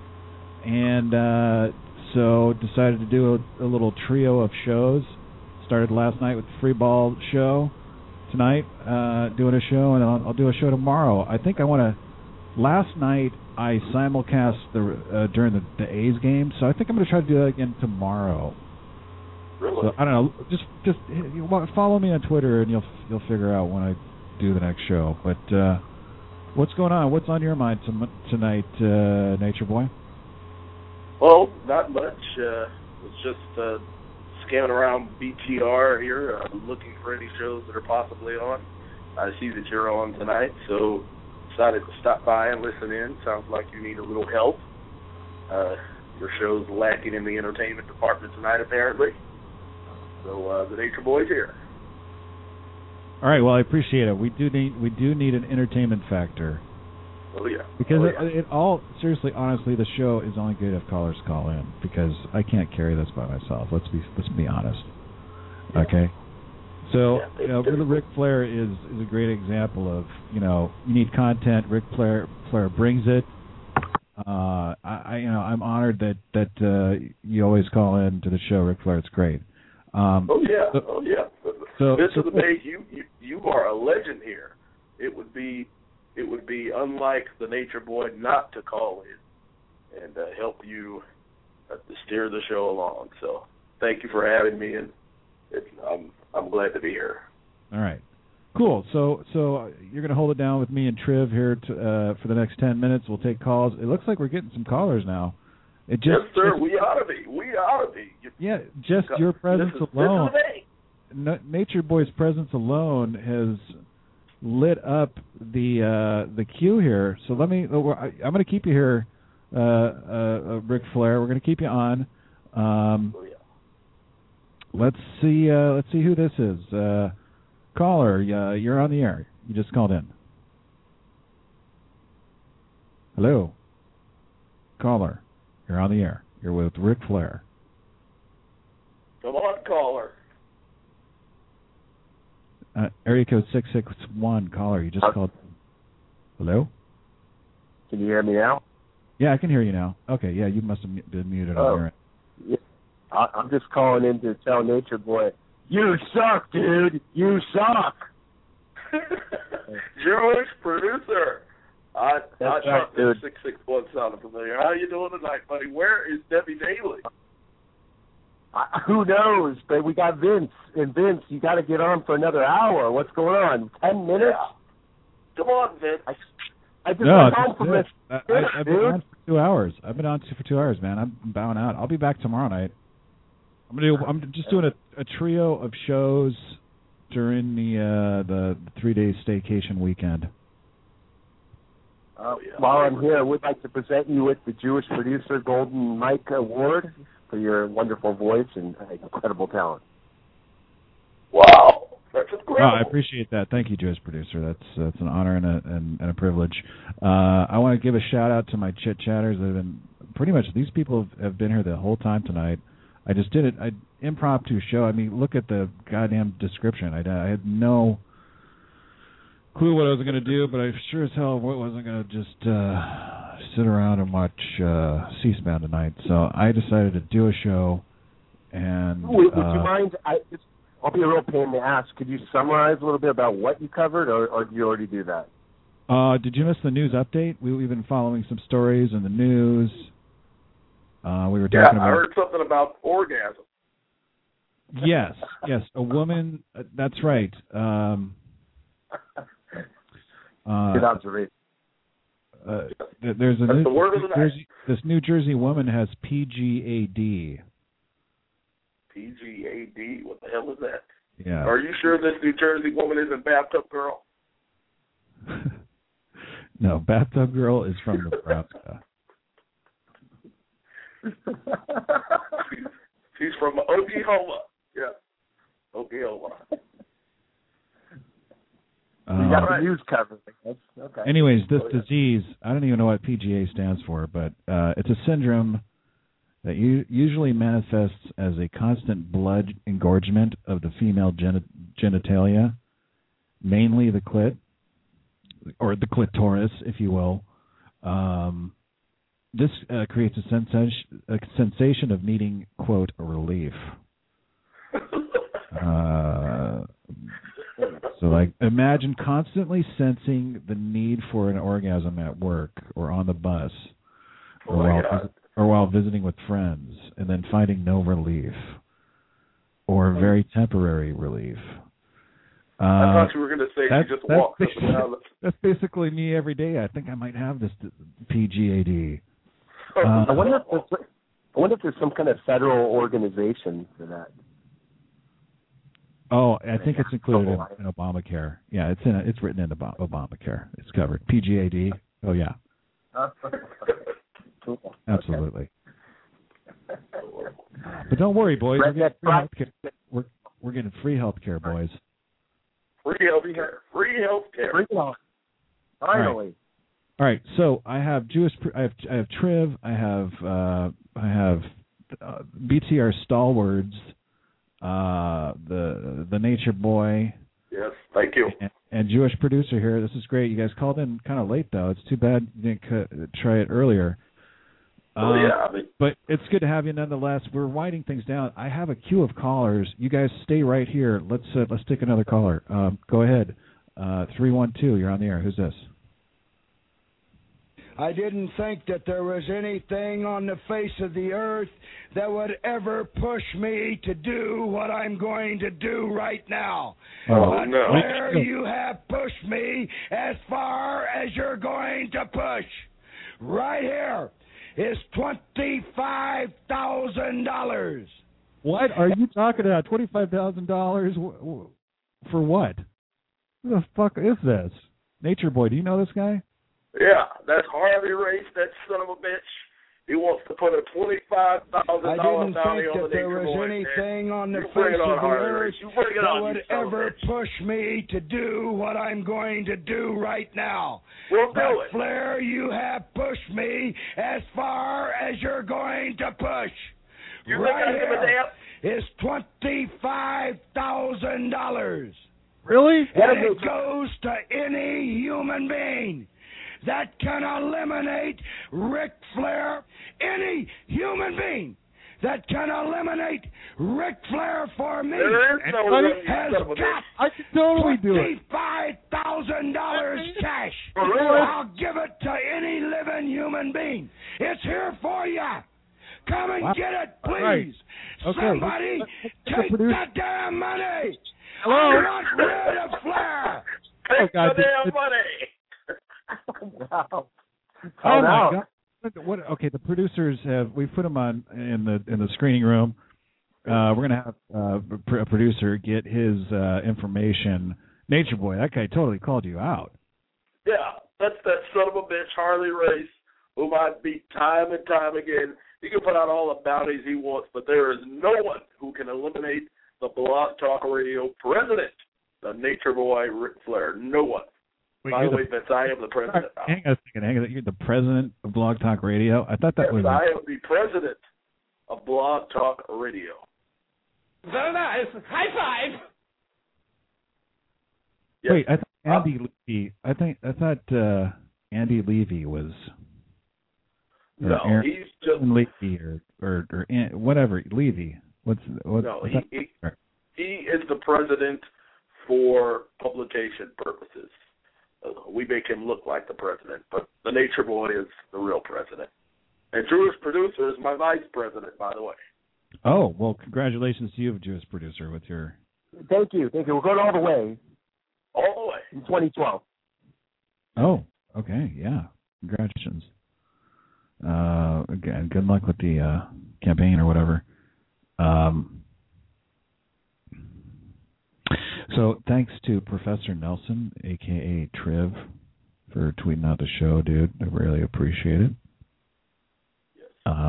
and so decided to do a little trio of shows. Started last night with the Free Ball show. Tonight, doing a show, and I'll do a show tomorrow. I think I want to. Last night I simulcast during the A's game, so I think I'm going to try to do that again tomorrow. Really? So, I don't know. Just follow me on Twitter, and you'll figure out when I do the next show. But what's going on? What's on your mind tonight, Nature Boy? Well, not much. It's just scanning around BTR here, looking for any shows that are possibly on. I see that you're on tonight, so decided to stop by and listen in. Sounds like you need a little help. Your show's lacking in the entertainment department tonight, apparently. So the Nature Boy's here. All right. Well, I appreciate it. We do need an entertainment factor. Oh yeah. Because it all seriously, honestly, the show is only good if callers call in, because I can't carry this by myself. Let's be honest. Yeah. Okay. So Ric Flair is a great example of you need content. Ric Flair brings it. I'm honored that you always call in to the show, Ric Flair. It's great. Oh yeah. So Mr. Bay, you are a legend here. It would be unlike the Nature Boy not to call in and help you to steer the show along. So thank you for having me, and I'm glad to be here. All right, cool. So you're going to hold it down with me and Triv here for the next 10 minutes. We'll take calls. It looks like we're getting some callers now. It just, yes, sir. We ought to be. We ought to be. Yeah, just your presence alone. Nature Boy's presence alone has lit up the queue here. So I'm going to keep you here, Ric Flair. We're going to keep you on. Let's see who this is. Caller, you're on the air. You just called in. Hello. Caller, you're on the air. You're with Ric Flair. Come on, caller. Area code 661, caller. You just called. Hello? Can you hear me now? Yeah, I can hear you now. Okay, yeah, you must have been muted on your end. Yeah. I'm just calling in to tell Nature Boy, you suck, dude. You suck. Jewish producer. I That's thought right, dude. 661 sounded familiar. How you doing tonight, buddy? Where is Debbie Daly? Who knows? But we got Vince. And Vince, you got to get on for another hour. What's going on? 10 minutes? Yeah. Come on, Vince. I just went home from this. I've been on for 2 hours. I've been on for 2 hours, man. I'm bowing out. I'll be back tomorrow night. I'm just doing a trio of shows during the 3-day staycation weekend. While I'm here, we'd like to present you with the Jewish Producer Golden Mike Award for your wonderful voice and incredible talent. Wow, that's incredible. Oh, I appreciate that. Thank you, Jewish Producer. That's an honor and a privilege. I want to give a shout out to my chit chatters that have been pretty much. These people have been here the whole time tonight. I just did it. Impromptu show. I mean, look at the goddamn description. I had no clue what I was going to do, but I sure as hell wasn't going to just sit around and watch C-SPAN tonight. So I decided to do a show. And would you mind? I'll be a real pain in the ass. Could you summarize a little bit about what you covered, or did you already do that? Did you miss the news update? We've been following some stories in the news. We were talking about. I heard something about orgasm. Yes, a woman. That's right. Good observation. There's this New Jersey woman has PGAD. PGAD? What the hell is that? Yeah. Are you sure this New Jersey woman isn't Bathtub Girl? No, Bathtub Girl is from Nebraska. She's from Oklahoma. Yeah, Oklahoma. You got the news covered. Okay. Anyways, this disease, I don't even know what PGA stands for, but it's a syndrome that usually manifests as a constant blood engorgement of the female genitalia, mainly the clit, or the clitoris, if you will. This creates a sensation of needing, quote, relief. So, like, imagine constantly sensing the need for an orgasm at work or on the bus or while visiting with friends, and then finding no relief or very temporary relief. I thought you were going to say you just walked up and down. That's basically me every day. I think I might have this PGAD. I wonder if there's some kind of federal organization for that. Oh, I think it's included in Obamacare. Yeah, it's written in Obamacare. It's covered. PGAD. Oh yeah. Absolutely. But don't worry, boys. We're getting free health care, boys. Free health care. Free health care. Finally. All right. So I have I have Triv. I have BTR stalwarts. The Nature Boy. Yes, thank you. And Jewish Producer here. This is great. You guys called in kind of late, though. It's too bad you didn't try it earlier. But it's good to have you nonetheless. We're winding things down. I have a queue of callers. You guys stay right here. Let's take another caller. Go ahead. 312. You're on the air. Who's this? I didn't think that there was anything on the face of the earth that would ever push me to do what I'm going to do right now. Oh, no. Where you have pushed me as far as you're going to push. Right here is 25 What are you talking about? $25,000 for what? Who the fuck is this? Nature Boy, do you know this guy? Yeah, that's Harley Race, that son of a bitch. He wants to put a $25,000 I didn't bounty think on the that there Nature was Boy. anything on the You face bring it on, of the Harley earth Race. You bring it that on, would you son of a ever bitch. push me to do what I'm going to do right now. We'll But do it. Flair, you have pushed me as far as you're going to push. You think I give a damn? Is $25,000. Really? And it goes to any human being that can eliminate Ric Flair. Any human being that can eliminate Ric Flair for me There is no has son of a bitch. got I can totally do it. $25,000 cash. really? I'll give it to any living human being. It's here for you. Come and get it, please. Right. Okay. Somebody take producer. that damn money. Hello? I want rid of Flair. Take God, the damn money. Wow. Oh my God! What? Okay, the producers we put them on in the screening room. We're gonna have a producer get his information. Nature Boy, that guy totally called you out. Yeah, that's that son of a bitch, Harley Race, whom I beat time and time again. He can put out all the bounties he wants, but there is no one who can eliminate the Blog Talk Radio president, the Nature Boy, Ric Flair. No one. Wait, By the way, Vince, I am the president now. Hang on a second. You're the president of Blog Talk Radio? I thought that was... I am the president of Blog Talk Radio. Very nice. High five. Yes. Wait, I thought Andy Levy... I thought Andy Levy was... No, Aaron, he's just... Levy or whatever. Levy. What? No, he is the president for publication purposes. We make him look like the president, but the Nature Boy is the real president. And Jewish Producer is my vice president, by the way. Oh, well, congratulations to you, Jewish Producer, with your... Thank you. We're going all the way. All the way. In 2012. Oh, okay, yeah. Congratulations. Again, good luck with the campaign or whatever. So thanks to Professor Nelson, a.k.a. Triv, for tweeting out the show, dude. I really appreciate it. Yes.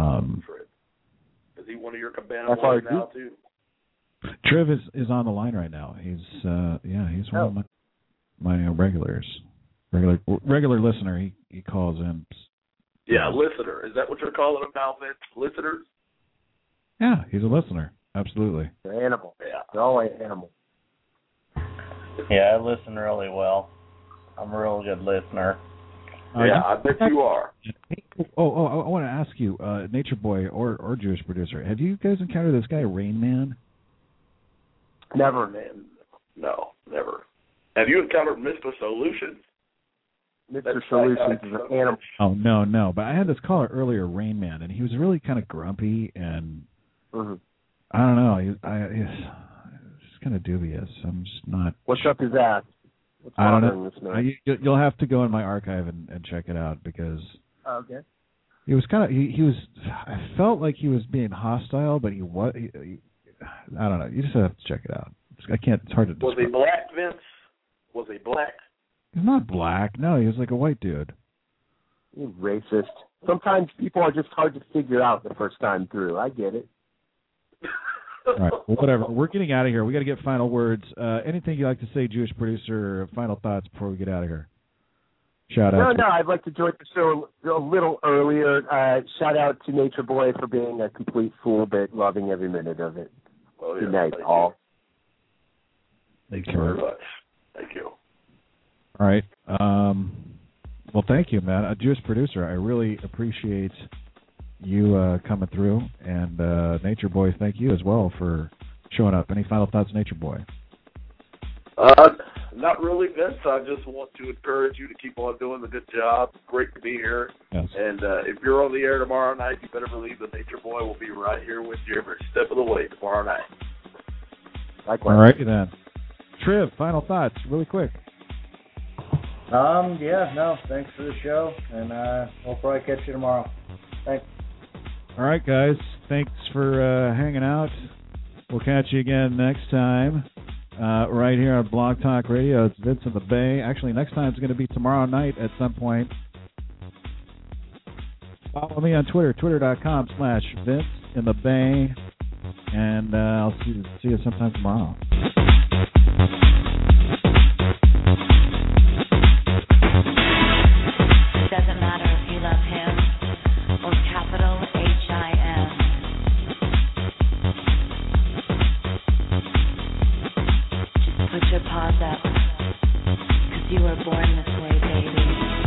Is he one of your Cabana boys now, too? Triv is on the line right now. He's he's one of my regulars. Regular listener. He calls in. Yeah, listener. Is that what you're calling him now, Vince? Listeners? Yeah, he's a listener. Absolutely. They're animal. Yeah. They're always animal. Yeah, I listen really well. I'm a real good listener. Yeah, I bet you are. Oh, I want to ask you, Nature Boy or Jewish Producer, have you guys encountered this guy, Rain Man? Never. Man. No, never. Have you encountered Mr. Solutions? Mr. Solutions is an animal. Oh, no. But I had this caller earlier, Rain Man, and he was really kind of grumpy, and I don't know. He's kind of dubious. I'm just not... What's up his ass? I don't know. You'll have to go in my archive and check it out, because... Okay. He was kind of... He was... I felt like he was being hostile, but he was... I don't know. You just have to check it out. I can't... It's hard to describe. Was he black, Vince? Was he black? He's not black. No, he was like a white dude. You're racist. Sometimes people are just hard to figure out the first time through. I get it. All right, well, whatever. We're getting out of here. We got to get final words. Anything you'd like to say, Jewish Producer, or final thoughts before we get out of here? Shout out. No, I'd like to join the show a little earlier. Shout out to Nature Boy for being a complete fool, but loving every minute of it. Well, good night, all. Thank you very much. Thank you. All right. Well, thank you, man. Jewish Producer, I really appreciate you coming through. And Nature Boy, thank you as well for showing up. Any final thoughts, Nature Boy? Not really, Vince. I just want to encourage you to keep on doing the good job. It's great to be here. Yes. And if you're on the air tomorrow night, you better believe the Nature Boy will be right here with you every step of the way tomorrow night. Likewise. All right, then. Triv, final thoughts, really quick. Thanks for the show, and we'll probably catch you tomorrow. Thanks. All right, guys. Thanks for hanging out. We'll catch you again next time right here on Blog Talk Radio. It's Vince in the Bay. Actually, next time is going to be tomorrow night at some point. Follow me on Twitter, twitter.com/Vince in the Bay. And I'll see you sometime tomorrow. Doesn't matter if you love him or capital H-I-M. Just put your paws up, 'cause you were born this way, baby.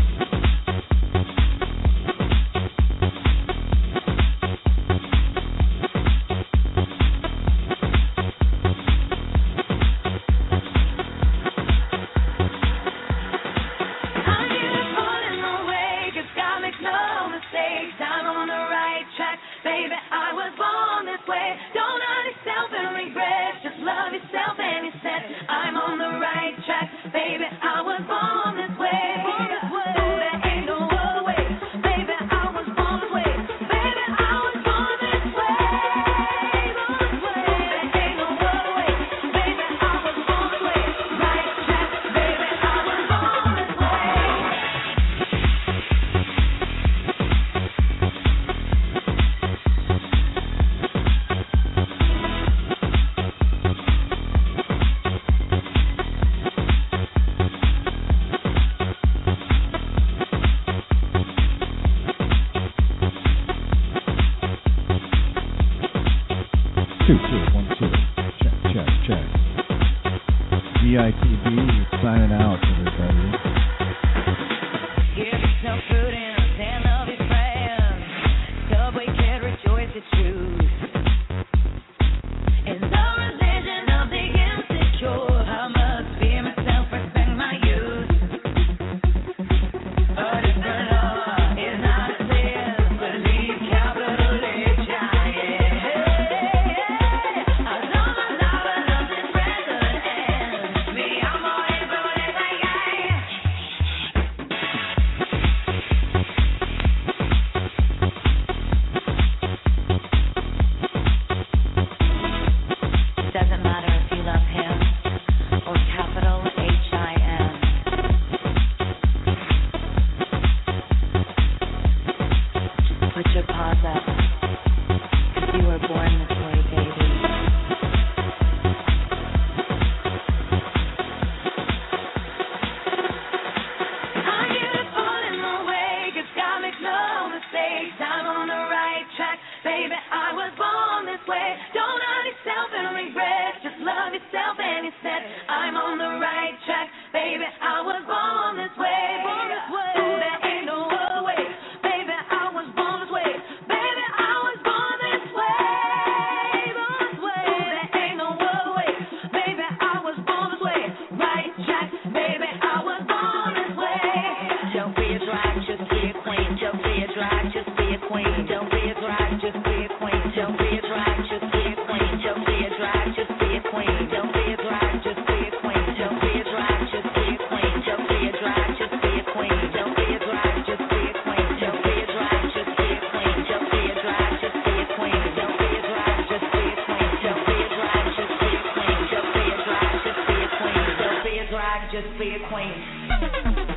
VITB signing out, everybody. Give yourself food and a stand of your friends. Subway can rejoice at you. In the religion of the insecure, I must fear myself, respect my youth. A different law is not a sin. Believe capital H-I-M. I love my life, I love this present and me, I'm all influenced by Doesn't matter if you love him or capital H-I-M. Just put your paws up, 'cause you were born this way, baby. I'm beautiful in my way, 'cause God makes no mistakes. I'm on the right track, baby, I was born this way. Don't hurt yourself and regret, just love yourself and you said, I'm on the right track, baby, I was born this way. Ooh, there ain't no other way, baby, I was born this way. Baby, I was born this way. Ooh, there ain't no other way, baby, I was born this way. Right track, baby, I was born this way. Don't be a drag, just be a queen. Don't be a drag, just be a queen. Don't be a drag, just be a queen. Don't be a drag, just be a queen. Don't be a drag, just be a queen. Don't be a drag, just be a queen. Don't be a drag, just be a queen. Don't be a drag, just be a queen. Don't be a drag, just be a queen. Don't be a drag, just be a queen. Don't be a drag, just be a queen. Don't be a drag, just be a queen. Don't be a drag, just be a queen. Don't be a drag, just be a queen. Don't be a drag, just be a queen.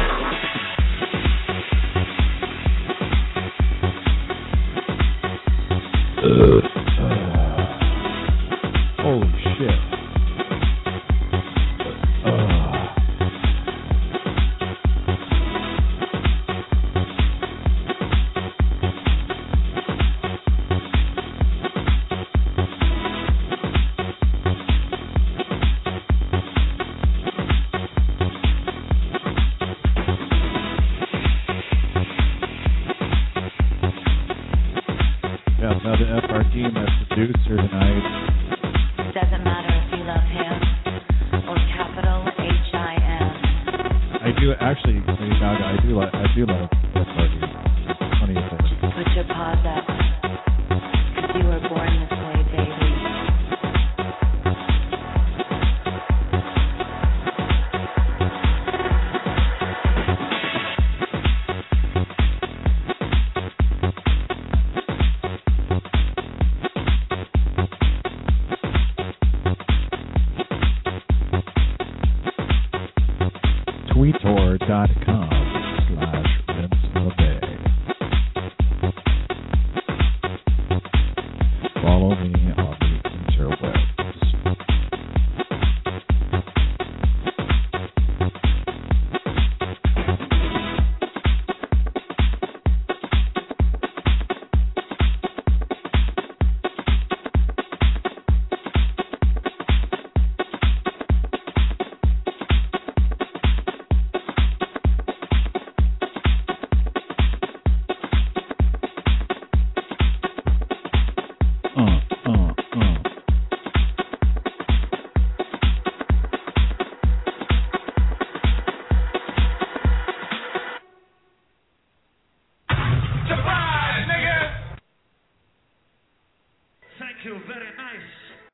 Holy shit. Yeah, another FRT, my producer tonight. Doesn't matter if you love him or capital H-I-M. I do actually, Lady Gaga, I do love FRT. Funny you say that. Put your paws up, 'cause you were born this way, baby. Twitter.com/VinceTheBay. Follow me on the interwebs. Thank you very much.